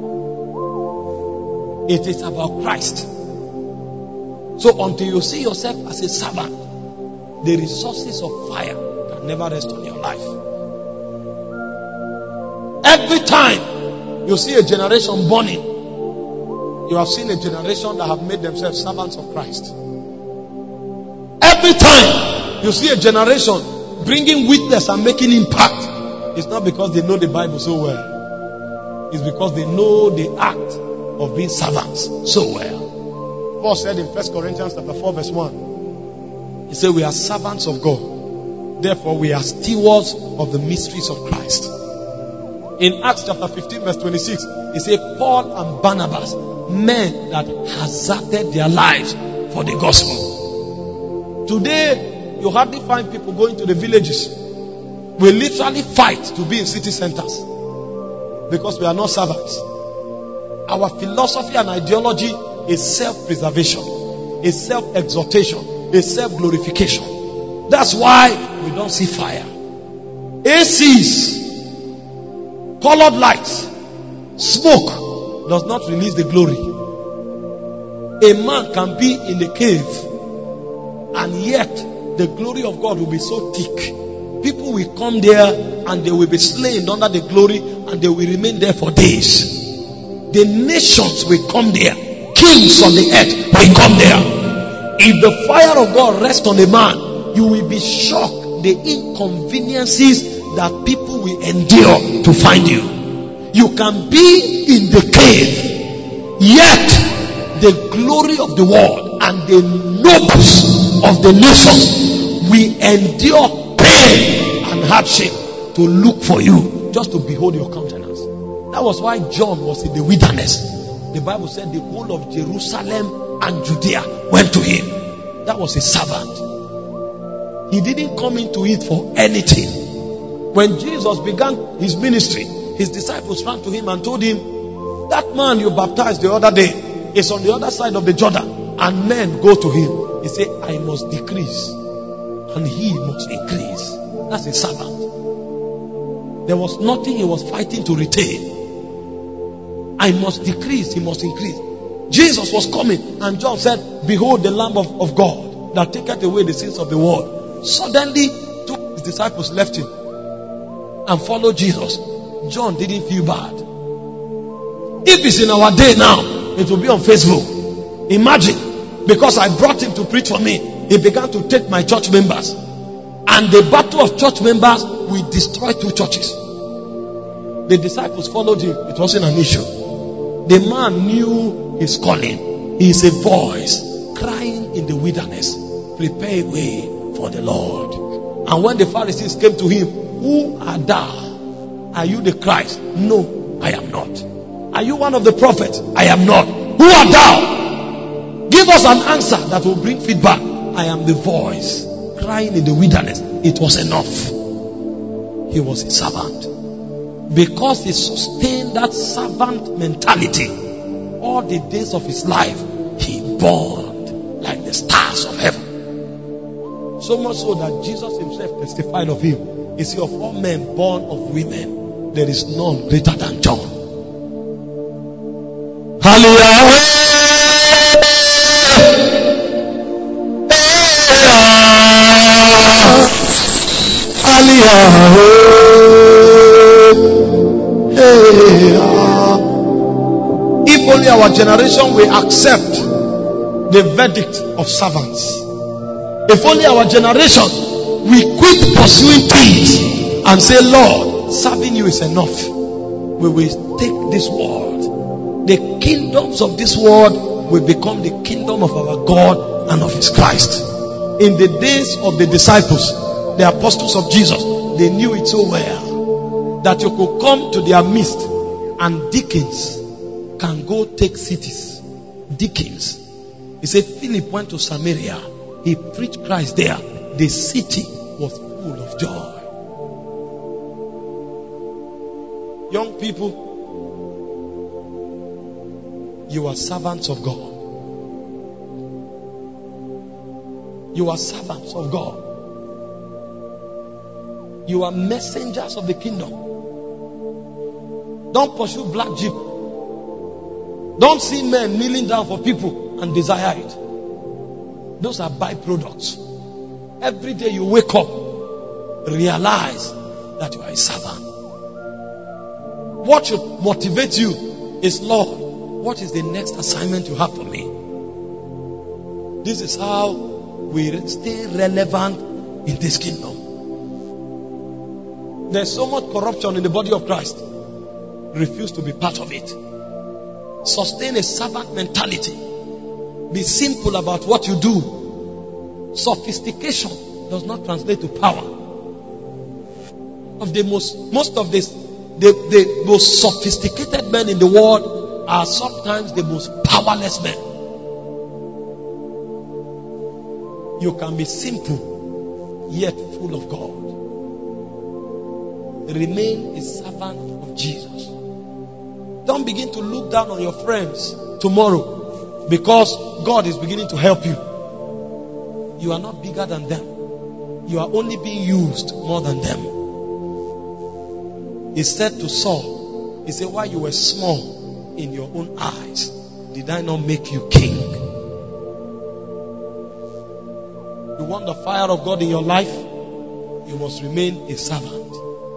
It is about Christ. So until you see yourself as a servant, the resources of fire can never rest on your life. Every time you see a generation burning, you have seen a generation that have made themselves servants of Christ. Every time you see a generation bringing witness and making impact, it's not because they know the Bible so well. It's because they know the act of being servants so well. Paul said in First Corinthians chapter four verse one, he said, we are servants of God. Therefore we are stewards of the mysteries of Christ. In Acts chapter fifteen verse twenty-six, he said, Paul and Barnabas, men that hazarded their lives for the gospel. Today, you hardly find people going to the villages. We literally fight to be in city centers because we are not servants. Our philosophy and ideology is self-preservation, is self-exaltation, is self-glorification. That's why we don't see fire. A Cs, colored lights, smoke does not release the glory. A man can be in the cave and yet the glory of God will be so thick. People will come there and they will be slain under the glory and they will remain there for days. The nations will come there. Kings on the earth will come there. If the fire of God rests on a man, you will be shocked the inconveniences that people will endure to find you. You can be in the cave, yet the glory of the world and the nobles of the nations will endure pain and hardship to look for you, just to behold your countenance. That was why John was in the wilderness. The Bible said the whole of Jerusalem and Judea went to him. That was a servant. He didn't come into it for anything. When Jesus began his ministry, his disciples ran to him and told him, that man you baptized the other day is on the other side of the Jordan, and men go to him. He said, I must decrease and he must increase. That's a servant. There was nothing he was fighting to retain. I must decrease, he must increase. Jesus was coming and John said, behold the Lamb of, of God that taketh away the sins of the world. Suddenly two of his disciples left him and followed Jesus. John didn't feel bad. If it's in our day now, it will be on Facebook. Imagine, because I brought him to preach for me, he began to take my church members, and the battle of church members will destroy two churches. The disciples followed him. It wasn't an issue. The man knew his calling. He is a voice crying in the wilderness, prepare a way for the Lord. And when the Pharisees came to him, who art thou? Are you the Christ? No, I am not. Are you one of the prophets? I am not. Who art thou? Give us an answer that will bring feedback. I am the voice crying in the wilderness. It was enough. He was a servant. Because he sustained that servant mentality all the days of his life, he burned like the stars of heaven. So much so that Jesus himself testified of him. He said, of all men born of women, there is none greater than John. Hallelujah. If only our generation will accept the verdict of servants. If only our generation will quit pursuing things and say, Lord, serving you is enough. We will take this world. The kingdoms of this world will become the kingdom of our God and of his Christ. In the days of the disciples, the apostles of Jesus, they knew it so well that you could come to their midst and deacons can go take cities. Deacons. He said Philip went to Samaria. He preached Christ there. The city was full of joy. Young people, you are servants of God. You are servants of God. You are messengers of the kingdom. Don't pursue black jeep. Don't see men kneeling down for people and desire it. Those are byproducts. Every day you wake up, realize that you are a servant. What should motivate you is, Lord, what is the next assignment you have for me? This is how we stay relevant in this kingdom. There's so much corruption in the body of Christ. Refuse to be part of it. Sustain a servant mentality. Be simple about what you do. Sophistication does not translate to power. Of the most, most of this, the, the most sophisticated men in the world are sometimes the most powerless men. You can be simple, yet full of God. Remain a servant of Jesus. Don't begin to look down on your friends tomorrow because God is beginning to help you. You are not bigger than them. You are only being used more than them. He said to Saul, he said, while you were small in your own eyes, did I not make you king? You want the fire of God in your life? You must remain a servant.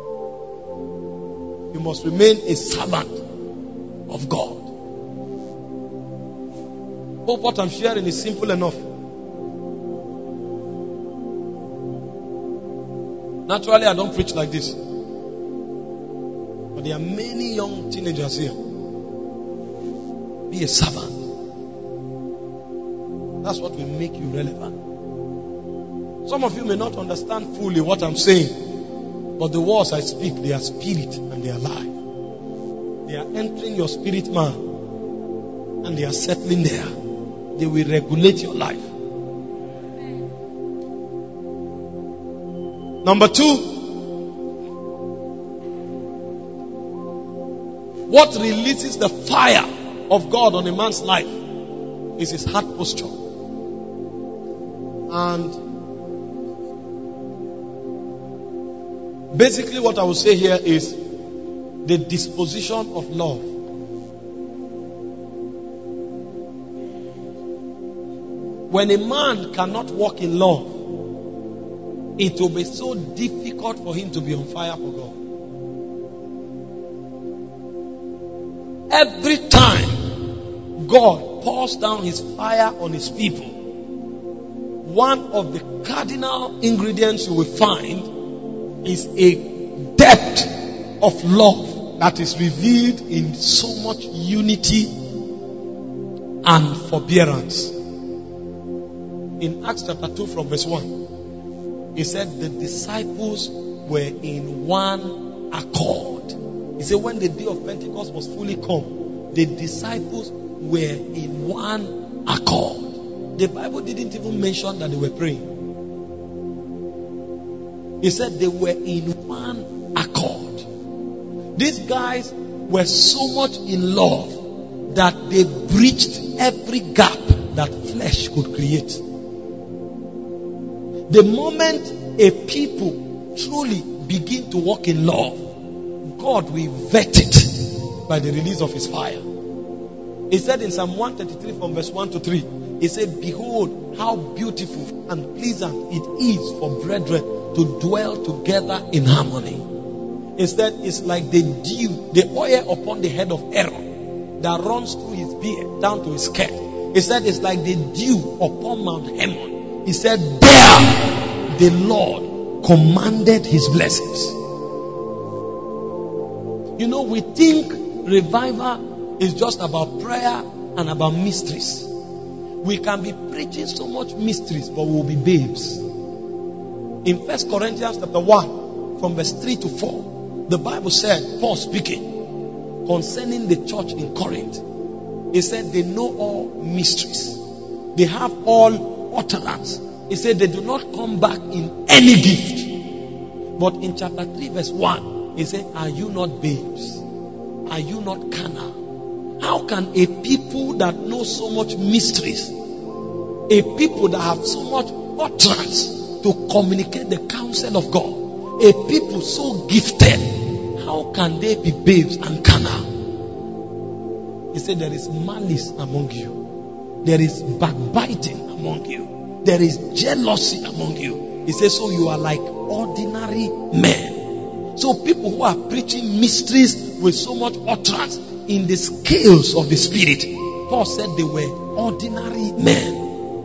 You must remain a servant of God. Hope what I'm sharing is simple enough. Naturally, I don't preach like this. But there are many young teenagers here. Be a servant. That's what will make you relevant. Some of you may not understand fully what I'm saying. But the words I speak, they are spirit and they are life. They are entering your spirit man. And they are settling there. They will regulate your life. Number two. What releases the fire of God on a man's life is his heart posture. And basically what I will say here is the disposition of love. When a man cannot walk in love, it will be so difficult for him to be on fire for God. Every time God pours down his fire on his people, one of the cardinal ingredients you will find is a depth of love that is revealed in so much unity and forbearance. In Acts chapter two from verse one, He said the disciples were in one accord. He said when the day of Pentecost was fully come, the disciples were in one accord. The Bible didn't even mention that they were praying. He said they were in one accord. These guys were so much in love that they breached every gap that flesh could create. The moment a people truly begin to walk in love, God will vet it by the release of his fire. He said in Psalm one thirty-three from verse one to three, he said, behold, how beautiful and pleasant it is for brethren to dwell together in harmony. Instead, it's like the dew, the oil upon the head of Aaron that runs through his beard down to his skirt. He said it's like the dew upon Mount Hermon. He said, there the Lord commanded his blessings. You know, we think revival is just about prayer and about mysteries. We can be preaching so much mysteries, but we will be babes. In First Corinthians chapter one, from verse three to four, the Bible said, Paul speaking concerning the church in Corinth, he said they know all mysteries. They have all utterance. He said they do not come back in any gift. But in chapter three verse one, he said, are you not babes? Are you not carnal? How can a people that know so much mysteries, a people that have so much utterance to communicate the counsel of God, a people so gifted, how can they be babes and carnal? He said there is malice among you. There is backbiting among you. There is jealousy among you. He says, so you are like ordinary men. So people who are preaching mysteries with so much utterance in the scales of the spirit, Paul said they were ordinary men.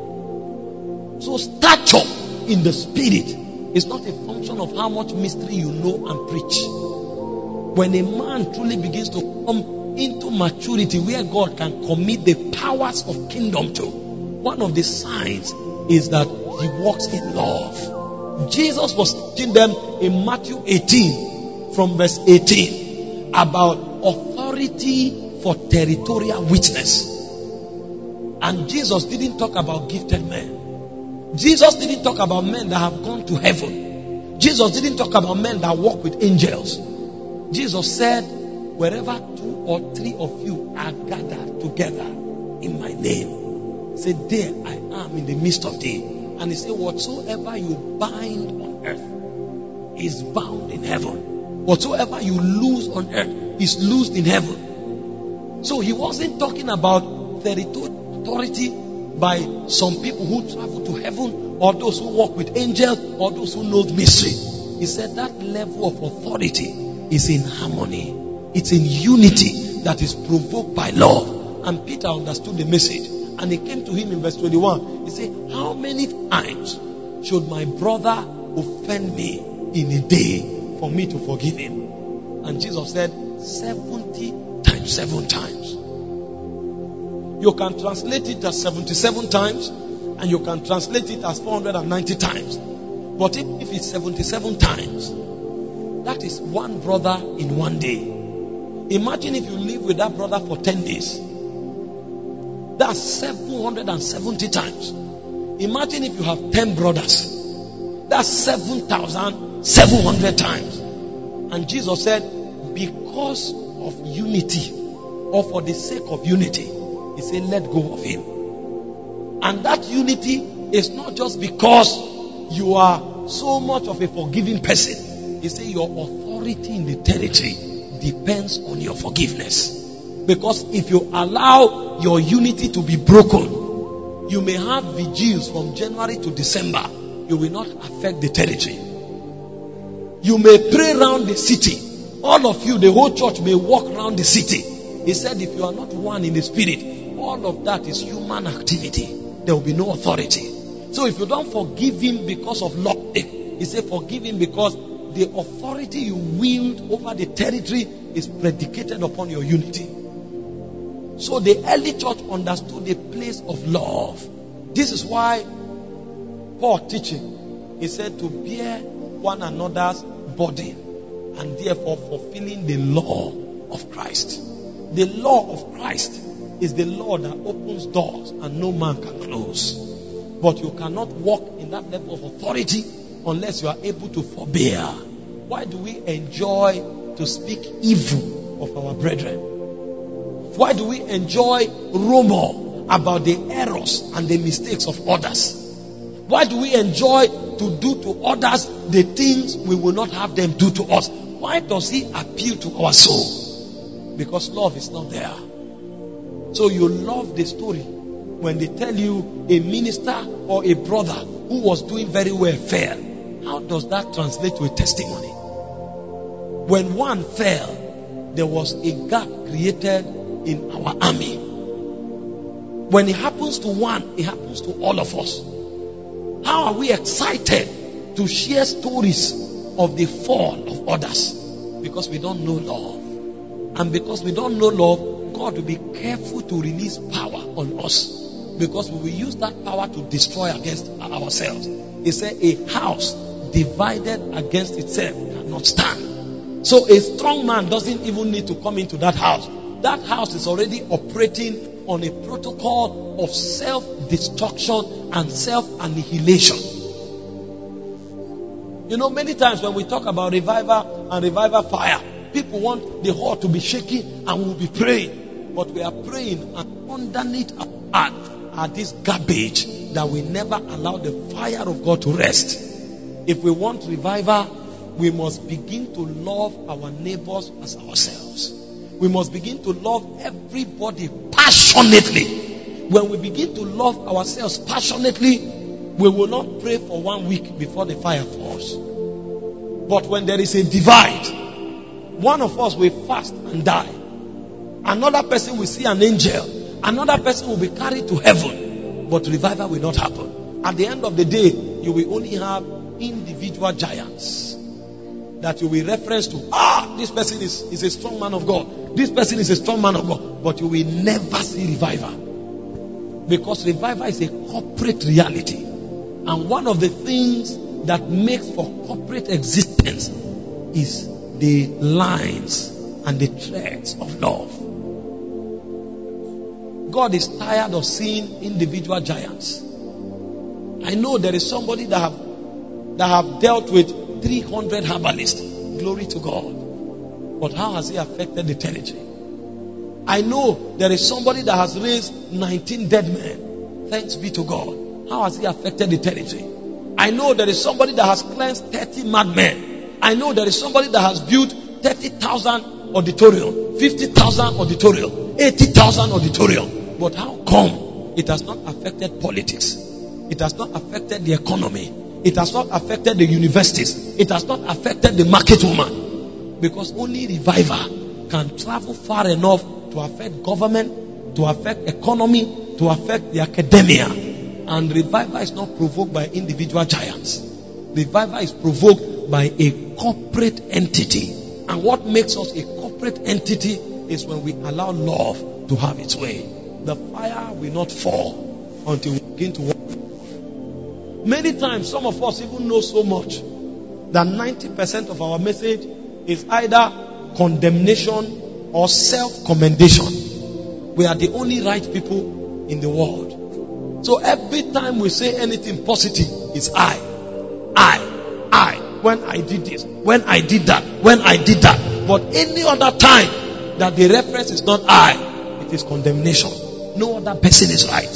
So stature in the spirit is not a function of how much mystery you know and preach. When a man truly begins to come into maturity where God can commit the powers of kingdom to, one of the signs is that he walks in love. Jesus was teaching them in Matthew eighteen from verse eighteen about authority for territorial witness. And Jesus didn't talk about gifted men. Jesus didn't talk about men that have gone to heaven. Jesus didn't talk about men that walk with angels. Jesus said, wherever two or three of you are gathered together in my name, he said, there I am in the midst of thee. And he said, whatsoever you bind on earth is bound in heaven. Whatsoever you loose on earth is loosed in heaven. So he wasn't talking about territorial authority by some people who travel to heaven, or those who walk with angels, or those who know mystery. He said that level of authority is in harmony. It's in unity that is provoked by love. And Peter understood the message. And he came to him in verse twenty-one. He said, how many times should my brother offend me in a day for me to forgive him? And Jesus said, seventy times seven times. You can translate it as seventy-seven times, and you can translate it as four hundred ninety times. But if, if it's seventy-seven times, that is one brother in one day. Imagine if you live with that brother for ten days. That's seven hundred seventy times. Imagine if you have ten brothers. That's seven thousand seven hundred times. And Jesus said, because of unity, or for the sake of unity, he said, let go of him. And that unity is not just because you are so much of a forgiving person. He said your authority in the territory depends on your forgiveness. Because if you allow your unity to be broken, you may have vigils from January to December. You will not affect the territory. You may pray around the city. All of you, the whole church, may walk around the city. He said if you are not one in the spirit, all of that is human activity. There will be no authority. So if you don't forgive him because of love, he said forgive him because the authority you wield over the territory is predicated upon your unity. So the early church understood the place of love. This is why Paul teaching He said to bear one another's burden and therefore fulfilling the law of Christ. The law of Christ is the law that opens doors and no man can close. But you cannot walk in that level of authority unless you are able to forbear. Why do we enjoy to speak evil of our brethren? Why do we enjoy rumor about the errors and the mistakes of others? Why do we enjoy to do to others the things we will not have them do to us? Why does it appeal to our soul? Because love is not there. So you love the story when they tell you a minister or a brother who was doing very well fell. How does that translate to a testimony? When one fell, there was a gap created in our army. When it happens to one, it happens to all of us. How are we excited to share stories of the fall of others? Because we don't know love. And because we don't know love, God will be careful to release power on us. Because we will use that power to destroy against ourselves. He said a house divided against itself cannot stand. So a strong man doesn't even need to come into that house. That house is already operating on a protocol of self-destruction and self-annihilation. You know, many times when we talk about revival and revival fire, people want the heart to be shaking and we'll be praying. But we are praying and underneath our heart are this garbage that we never allow the fire of God to rest. If we want revival, we must begin to love our neighbors as ourselves. We must begin to love everybody passionately. When we begin to love ourselves passionately, we will not pray for one week before the fire falls. But when there is a divide, one of us will fast and die. Another person will see an angel. Another person will be carried to heaven. But revival will not happen. At the end of the day, you will only have individual giants that you will reference to. Ah, this person is, is a strong man of God. This person is a strong man of God. But you will never see revival. Because revival is a corporate reality. And one of the things that makes for corporate existence is the lines and the threads of love. God is tired of seeing individual giants. I know there is somebody that have that have dealt with three hundred herbalists. Glory to God. But how has he affected the territory? I know there is somebody that has raised nineteen dead men. Thanks be to God. How has he affected the territory? I know there is somebody that has cleansed thirty madmen. I know there is somebody that has built thirty thousand auditorium, fifty thousand auditorium, eighty thousand auditorium. But how come it has not affected politics? It has not affected the economy. It has not affected the universities. It has not affected the market woman. Because only revival can travel far enough to affect government, to affect economy, to affect the academia. And revival is not provoked by individual giants. Revival is provoked by a corporate entity. And what makes us a corporate entity is when we allow love to have its way. The fire will not fall until we begin to work. Many times, some of us even know so much that ninety percent of our message is either condemnation or self-commendation. We are the only right people in the world. So every time we say anything positive, it's I. I. I. When I did this. When I did that. When I did that. But any other time that the reference is not I, it is condemnation. No other person is right.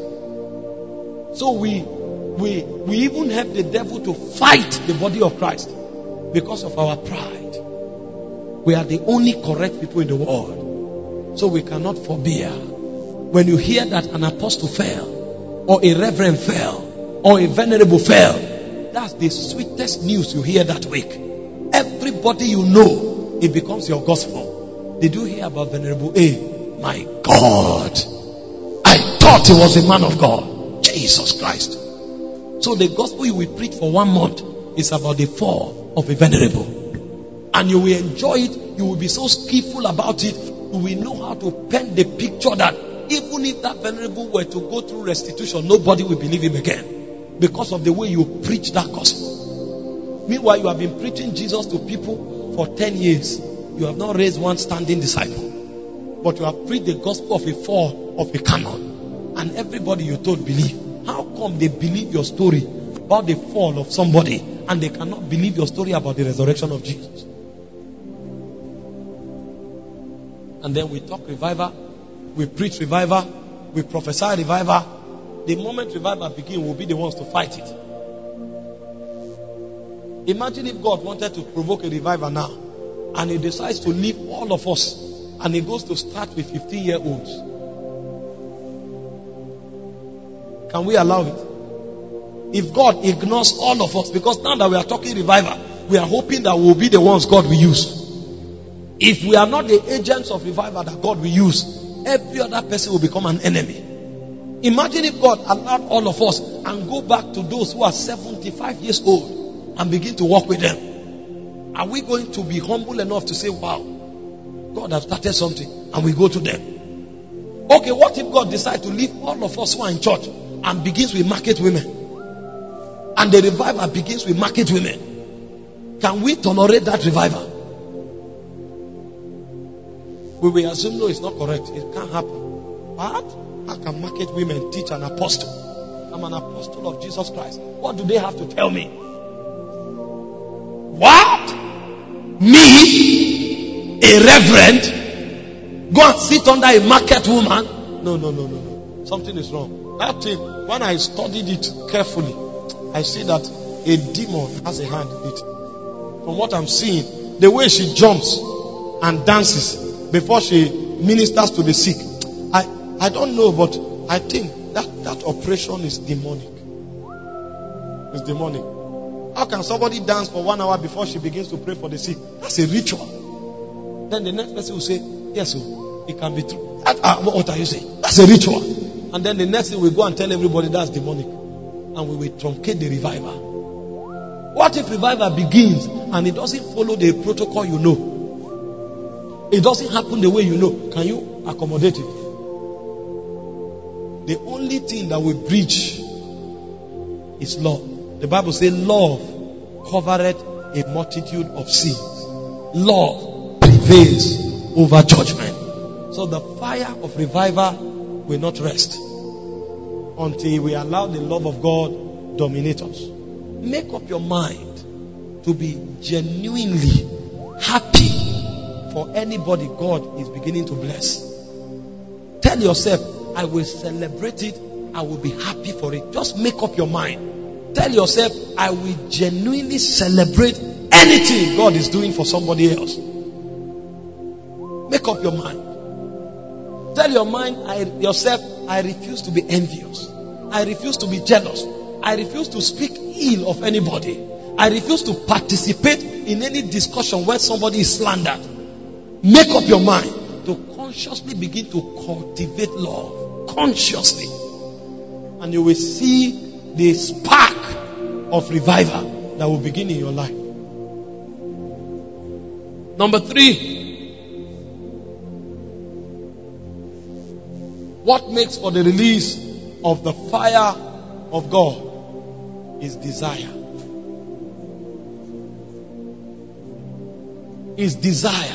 So we we we even help the devil to fight the body of Christ because of our pride. We are the only correct people in the world. So we cannot forbear. When you hear that an apostle fell, or a reverend fell, or a venerable fell, that's the sweetest news you hear that week. Everybody you know, it becomes your gospel. Did you hear about Venerable A? My God, I thought he was a man of God. Jesus Christ. So the gospel you will preach for one month is about the fall of a venerable. And you will enjoy it. You will be so skillful about it. You will know how to paint the picture that even if that venerable were to go through restitution, nobody will believe him again. because of the way you preach that gospel. Meanwhile, you have been preaching Jesus to people for ten years. You have not raised one standing disciple. But you have preached the gospel of a fall of a canon. And everybody you told believe. How come they believe your story about the fall of somebody and they cannot believe your story about the resurrection of Jesus? And then we talk revival, we preach revival, we prophesy revival. The moment revival begins, we'll be the ones to fight it. Imagine if God wanted to provoke a revival now, and He decides to leave all of us, and He goes to start with fifteen year olds. Can we allow it? If God ignores all of us, because now that we are talking revival, we are hoping that we will be the ones God will use. If we are not the agents of revival that God will use, every other person will become an enemy. Imagine if God allowed all of us and go back to those who are seventy-five years old and begin to walk with them. Are we going to be humble enough to say, wow, God has started something, and we go to them? Okay, what if God decides to leave all of us who are in church and begins with market women? And the revival begins with market women. Can we tolerate that revival? We will assume no, it's not correct. It can't happen. What? How can market women teach an apostle? I'm an apostle of Jesus Christ. What do they have to tell me? What? Me? A reverend? Go and sit under a market woman? No, no, no, no, no. Something is wrong. That thing, when I studied it carefully, I see that a demon has a hand in it. From what I'm seeing, the way she jumps and dances before she ministers to the sick, I, I don't know, but I think that, that operation is demonic. It's demonic. How can somebody dance for one hour before she begins to pray for the sick? That's a ritual. Then the next person will say, yes, so it can be true. That, uh, what are you saying? That's a ritual. And then the next thing we go and tell everybody that's demonic. And we will truncate the revival. What if revival begins and it doesn't follow the protocol you know? It doesn't happen the way you know. Can you accommodate it? The only thing that will bridge is love. The Bible says love covereth a multitude of sins. Love prevails over judgment. So the fire of revival will not rest until we allow the love of God dominate us. Make up your mind to be genuinely happy for anybody God is beginning to bless. Tell yourself, I will celebrate it. I will be happy for it. Just make up your mind. Tell yourself, I will genuinely celebrate anything God is doing for somebody else. Make up your mind. Tell your mind, I, yourself, I refuse to be envious. I refuse to be jealous. I refuse to speak ill of anybody. I refuse to participate in any discussion where somebody is slandered. Make up your mind to consciously begin to cultivate love. Consciously. And you will see the spark of revival that will begin in your life. Number three. What makes for the release of the fire of God is desire. Is desire.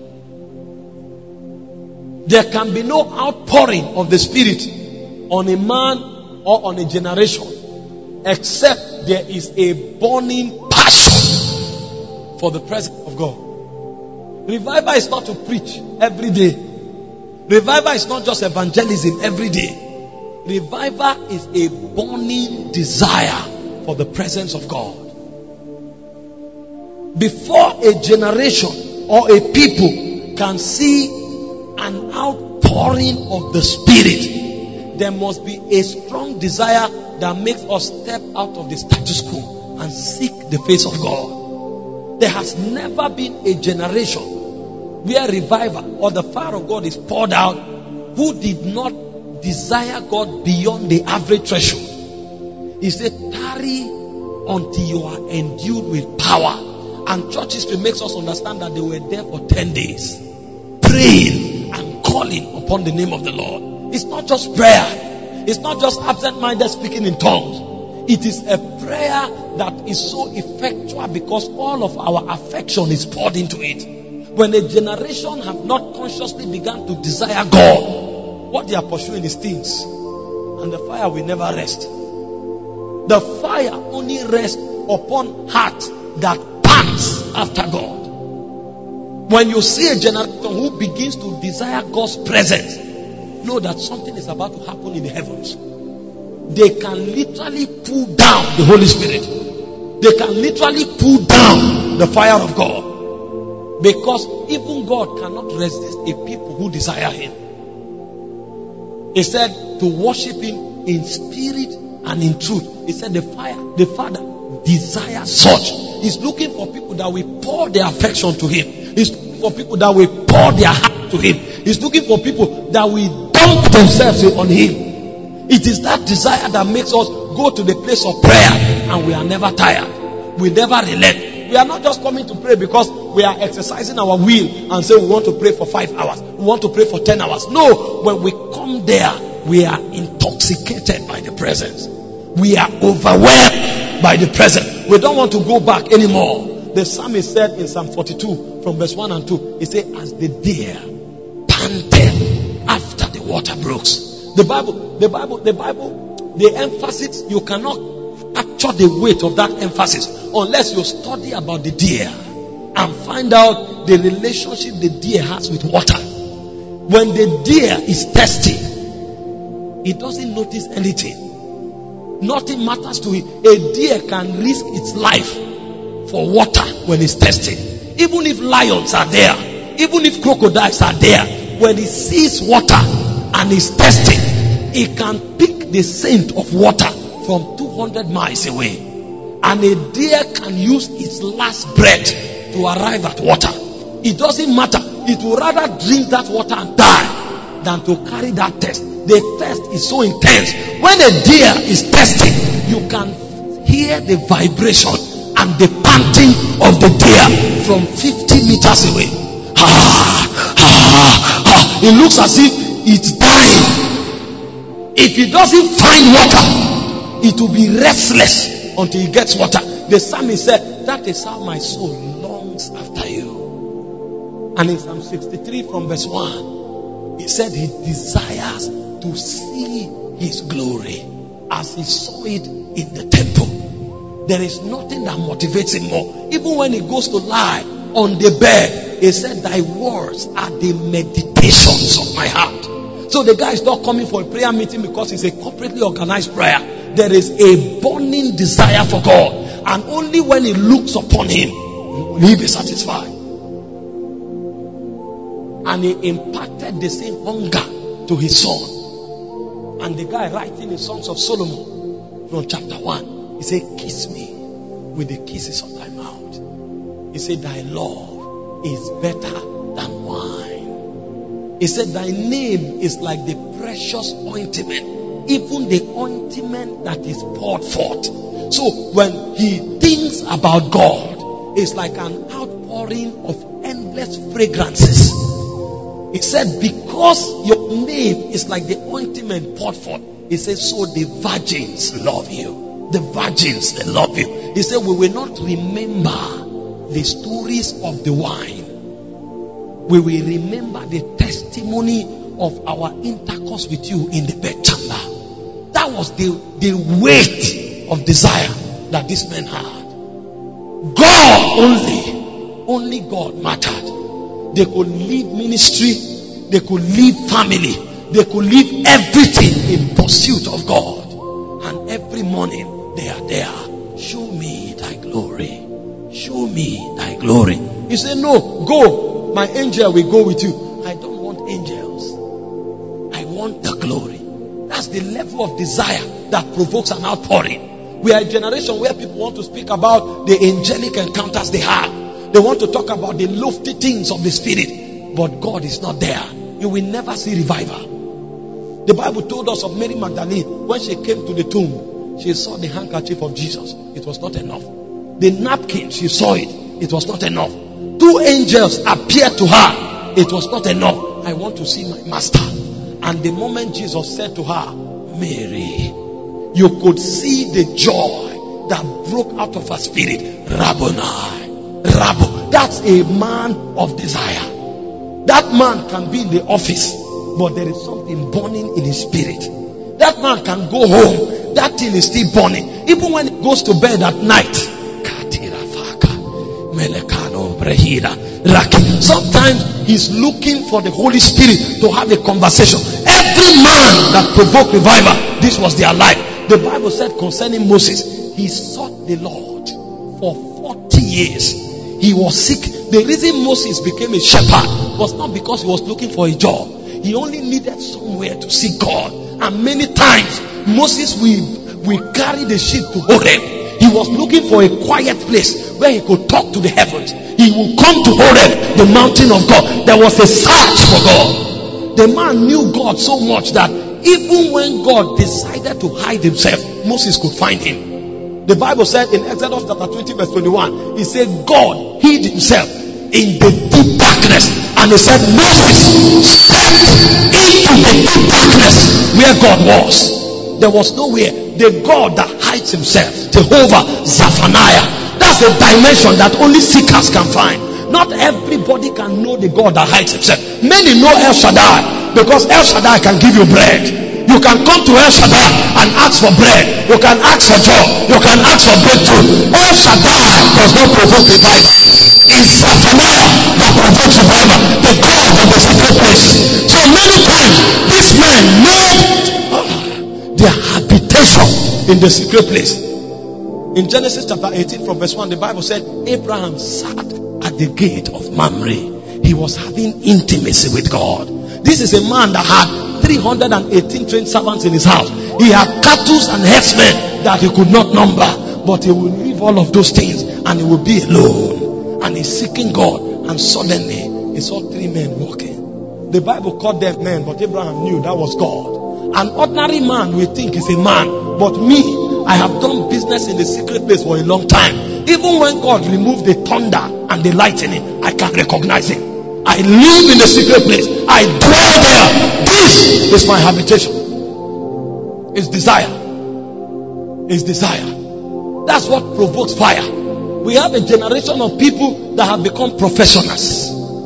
There can be no outpouring of the Spirit on a man or on a generation except there is a burning passion for the presence of God. Revival is not to preach every day. Revival is not just evangelism every day. Revival is a burning desire for the presence of God. Before a generation or a people can see an outpouring of the Spirit, there must be a strong desire that makes us step out of the status quo and seek the face of God. There has never been a generation where revival or the fire of God is poured out who did not desire God beyond the average threshold. He said, tarry until you are endued with power. And church history makes us understand that they were there for ten days praying and calling upon the name of the Lord. It's not just prayer. It's not just absent-minded speaking in tongues. It is a prayer that is so effectual because all of our affection is poured into it. When a generation have not consciously begun to desire God, what they are pursuing is things. And the fire will never rest. The fire only rests upon heart that pants after God. When you see a generation who begins to desire God's presence, know that something is about to happen in the heavens. They can literally pull down the Holy Spirit. They can literally pull down the fire of God. Because even God cannot resist a people who desire Him. He said to worship Him in spirit and in truth. He said the fire, the Father desires such. He's looking for people that will pour their affection to Him. He's looking for people that will pour their heart to Him. He's looking for people that will dump themselves on Him. It is that desire that makes us go to the place of prayer and we are never tired. We never relent. We are not just coming to pray because we are exercising our will and say we want to pray for five hours. We want to pray for ten hours. No, when we come there, we are intoxicated by the presence. We are overwhelmed by the presence. We don't want to go back anymore. The psalmist said in Psalm forty-two from verse one and two, he said, as the deer panted after the water brooks. The Bible, the Bible, the Bible, the emphasis, you cannot capture the weight of that emphasis unless you study about the deer and find out the relationship the deer has with water. When the deer is thirsty, it doesn't notice anything. Nothing matters to it. A deer can risk its life for water when it's thirsty. Even if lions are there, even if crocodiles are there, when it sees water and is thirsty, it can pick the scent of water from two hundred miles away. And a deer can use its last breath to arrive at water. It doesn't matter. It will rather drink that water and die than to carry that thirst. The thirst is so intense. When a deer is thirsty, you can hear the vibration and the panting of the deer from fifty meters away. Ah, ah, ah. It looks as if it's dying. If it doesn't find water, it will be restless until it gets water. The psalmist said, that is how my soul longs after you. And in Psalm sixty-three from verse one, he said he desires to see his glory as he saw it in the temple. There is nothing that motivates him more. Even when he goes to lie on the bed, he said, thy words are the meditations of my heart. So the guy is not coming for a prayer meeting because it's a corporately organized prayer. There is a burning desire for God. And only when he looks upon Him will he be satisfied. And he imparted the same hunger to his son. And the guy writing in Songs of Solomon from chapter one, he said, kiss me with the kisses of thy mouth. He said, thy love is better than wine. He said, thy name is like the precious ointment, even the ointment that is poured forth. So when he thinks about God, it's like an outpouring of endless fragrances. He said, because your name is like the ointment poured forth, he said, so the virgins love you. The virgins, they love you. He said, we will not remember the stories of the wine. We will remember the testimony of our intercourse with you in the bedchamber. That was the, the weight of desire that this man had. God only, only God mattered. They could leave ministry, they could leave family, they could leave everything in pursuit of God. And every morning they are there. Show me thy glory. Show me thy glory. He said, no, go. My angel will go with you. I don't want angels. I want the glory. That's the level of desire that provokes an outpouring. We are a generation where people want to speak about the angelic encounters they have. They want to talk about the lofty things of the spirit. But God is not there. You will never see revival. The Bible told us of Mary Magdalene. When she came to the tomb, she saw the handkerchief of Jesus. It was not enough. The napkin, she saw it. It was not enough. Two angels appeared to her. It was not enough. I want to see my master. And the moment Jesus said to her, Mary, you could see the joy that broke out of her spirit. Rabboni, Rabbo. That's a man of desire. That man can be in the office, but there is something burning in his spirit. That man can go home, that thing is still burning. Even when he goes to bed at night. Sometimes he's looking for the Holy Spirit to have a conversation. Every man that provoked revival, this was their life. The Bible said concerning Moses, he sought the Lord for forty years. He was sick. The reason Moses became a shepherd was not because he was looking for a job. He only needed somewhere to seek God. And many times Moses will, will carry the sheep to Horeb. He was looking for a quiet place where he could talk to the heavens. He will come to Horeb, the mountain of God. There was a search for God. The man knew God so much that even when God decided to hide himself, Moses could find him. The Bible said in Exodus chapter twenty verse twenty-one, he said God hid himself in the deep darkness. And he said Moses stepped into the deep darkness where God was. There was nowhere. The God that hides himself, Jehovah Zephaniah. That's a dimension that only seekers can find. Not everybody can know the God that hides himself. Many know El Shaddai because El Shaddai can give you bread. You can come to El Shaddai and ask for bread. You can ask for joy. You can ask for breakthrough. El Shaddai does not provoke revival. It's Zephaniah that provokes revival. The God of the secret place. So many times this man made their habitation in the secret place. In Genesis chapter eighteen from verse one, the Bible said Abraham sat at the gate of Mamre. He was having intimacy with God. This is a man that had three hundred eighteen trained servants in his house. He had cattle and herdsmen that he could not number. But he will leave all of those things and he will be alone. And he's seeking God. And suddenly he saw three men walking. The Bible called them men, but Abraham knew that was God. An ordinary man will think he's a man. But me, I have done business in the secret place for a long time. Even when God removed the thunder and the lightning, I can recognize him. I live in the secret place. I dwell there. This is my habitation. It's desire. It's desire. That's what provokes fire. We have a generation of people that have become professionals.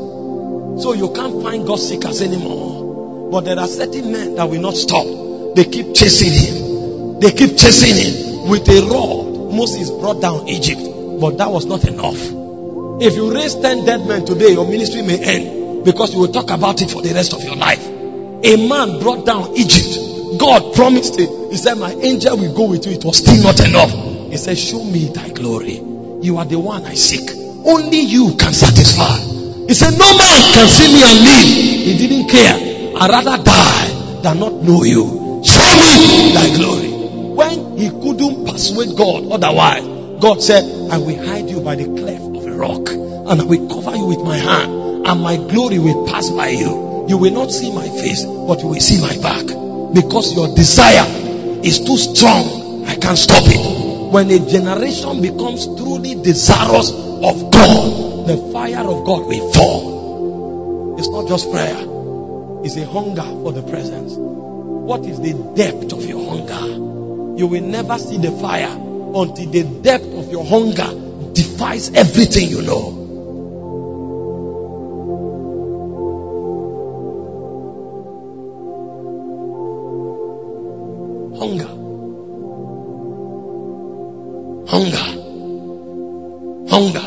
So you can't find God seekers anymore. But there are certain men that will not stop. They keep chasing him. They keep chasing him with a rod. Moses brought down Egypt, but that was not enough. If you raise ten dead men today, your ministry may end because you will talk about it for the rest of your life. A man brought down Egypt. God promised it. He said, my angel will go with you. It was still not enough. He said, show me thy glory. You are the one I seek. Only you can satisfy. He said, no man can see me and live. He didn't care. I'd rather die than not know you. Show me thy glory. When he couldn't persuade God otherwise, God said, I will hide you by the cleft of a rock, and I will cover you with my hand, and my glory will pass by you. You will not see my face, but you will see my back. Because your desire is too strong. I can't stop it. When a generation becomes truly desirous of God, the fire of God will fall. It's not just prayer. It's a hunger for the presence. What is the depth of your hunger? You will never see the fire until the depth of your hunger defies everything you know. Hunger. Hunger. Hunger.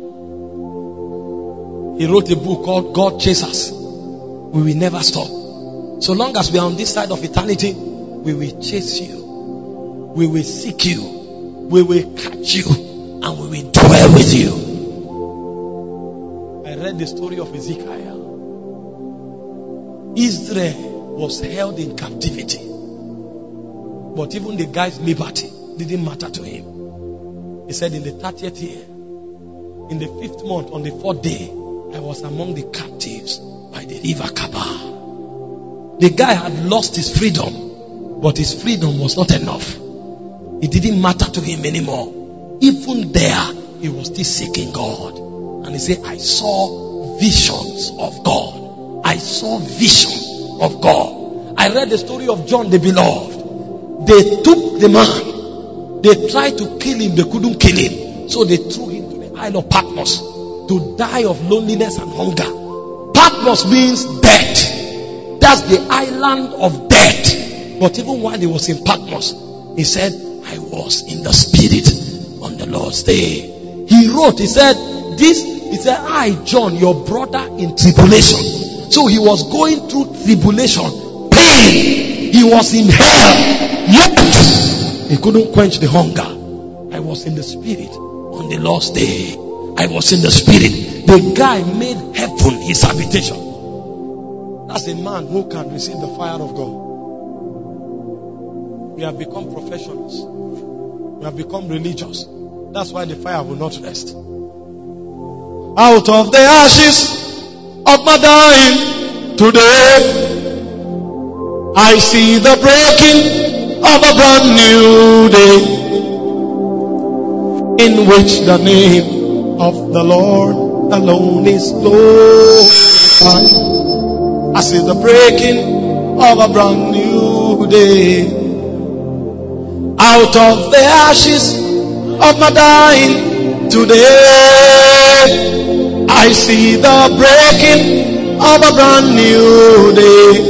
He wrote a book called God Chasers. We will never stop. So long as we are on this side of eternity, we will chase you. We will seek you. We will catch you. And we will dwell with you. I read the story of Ezekiel. Israel was held in captivity. But even the guy's liberty didn't matter to him. He said in the thirtieth year, in the fifth month, on the fourth day, I was among the captives by the river Kabar. The guy had lost his freedom, but his freedom was not enough. It didn't matter to him anymore. Even there, he was still seeking God. And he said, I saw visions of God. I saw visions of God. I read the story of John the Beloved. they took the man. They tried to kill him. They couldn't kill him. So they threw him to the Isle of Patmos to die of loneliness and hunger. Patmos means death. That's the island of death. But even while he was in Patmos, he said, I was in the Spirit on the Lord's day. He wrote, he said, this, he said, I, John, your brother in tribulation. So he was going through tribulation, pain. He was in hell, yet he couldn't quench the hunger. I was in the Spirit on the Lord's day. I was in the Spirit. The guy made heaven his habitation. That's a man who can receive the fire of God. We have become professionals. We have become religious. That's why the fire will not rest. Out of the ashes of my dying today, I see the breaking of a brand new day, in which the name of the Lord alone is glorified. I see the breaking of a brand new day. Out of the ashes of my dying today, I see the breaking of a brand new day,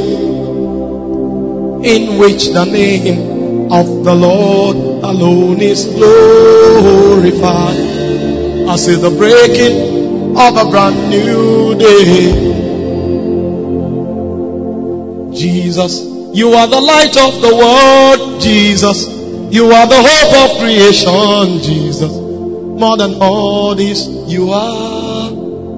in which the name of the Lord alone is glorified. I see the breaking of a brand new day. Jesus, you are the light of the world. Jesus, you are the hope of creation. Jesus, more than all this, you are.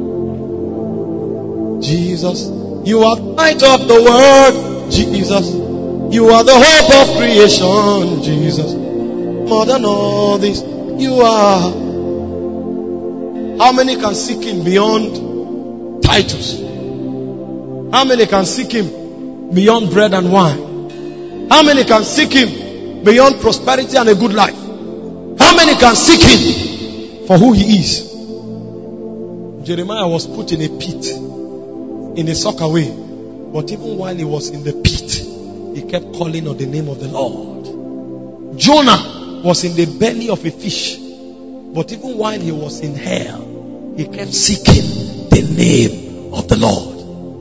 Jesus, you are the light of the world. Jesus, you are the hope of creation. Jesus, more than all this, you are. How many can seek him beyond titles? How many can seek him beyond bread and wine? How many can seek him beyond prosperity and a good life? How many can seek him for who he is? Jeremiah was put in a pit, in a sock away. But even while he was in the pit, he kept calling on the name of the Lord. Jonah was in the belly of a fish. But even while he was in hell, he kept seeking the name of the Lord.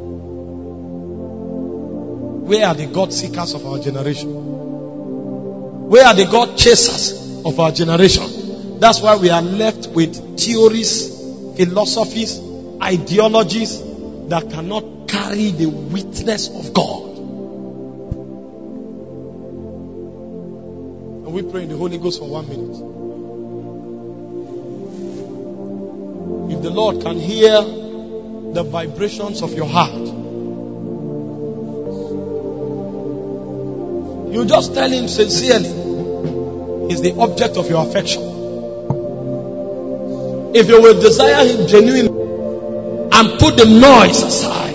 Where are the God seekers of our generation? Where are the God chasers of our generation? That's why we are left with theories, philosophies, ideologies that cannot carry the witness of God. And we pray in the Holy Ghost for one minute. If the Lord can hear the vibrations of your heart, you just tell him sincerely, he's the object of your affection. If you will desire him genuinely and put the noise aside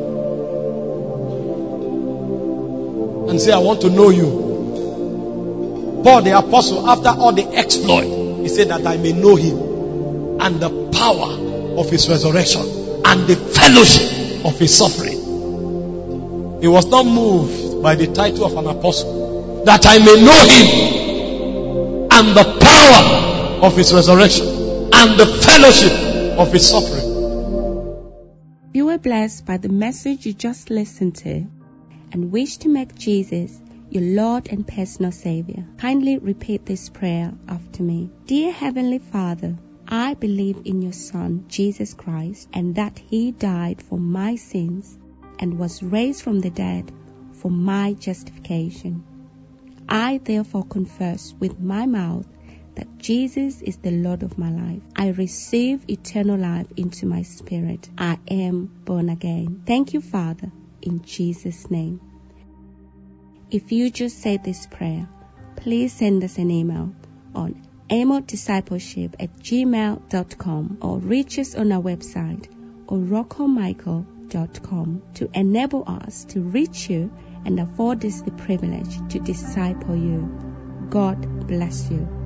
and say, I want to know you. Paul the apostle, after all the exploit, he said that I may know him and the power of his resurrection and the fellowship of his suffering. He was not moved by the title of an apostle, that I may know him and the power of his resurrection and the fellowship of his suffering. You were blessed by the message you just listened to and wish to make Jesus your Lord and personal Savior. Kindly repeat this prayer after me. Dear Heavenly Father, I believe in your Son, Jesus Christ, and that he died for my sins and was raised from the dead for my justification. I therefore confess with my mouth that Jesus is the Lord of my life. I receive eternal life into my spirit. I am born again. Thank you, Father, in Jesus' name. If you just said this prayer, please send us an email on amodiscipleship at gmail dot com or reach us on our website oroco michael dot com to enable us to reach you and afford us the privilege to disciple you. God bless you.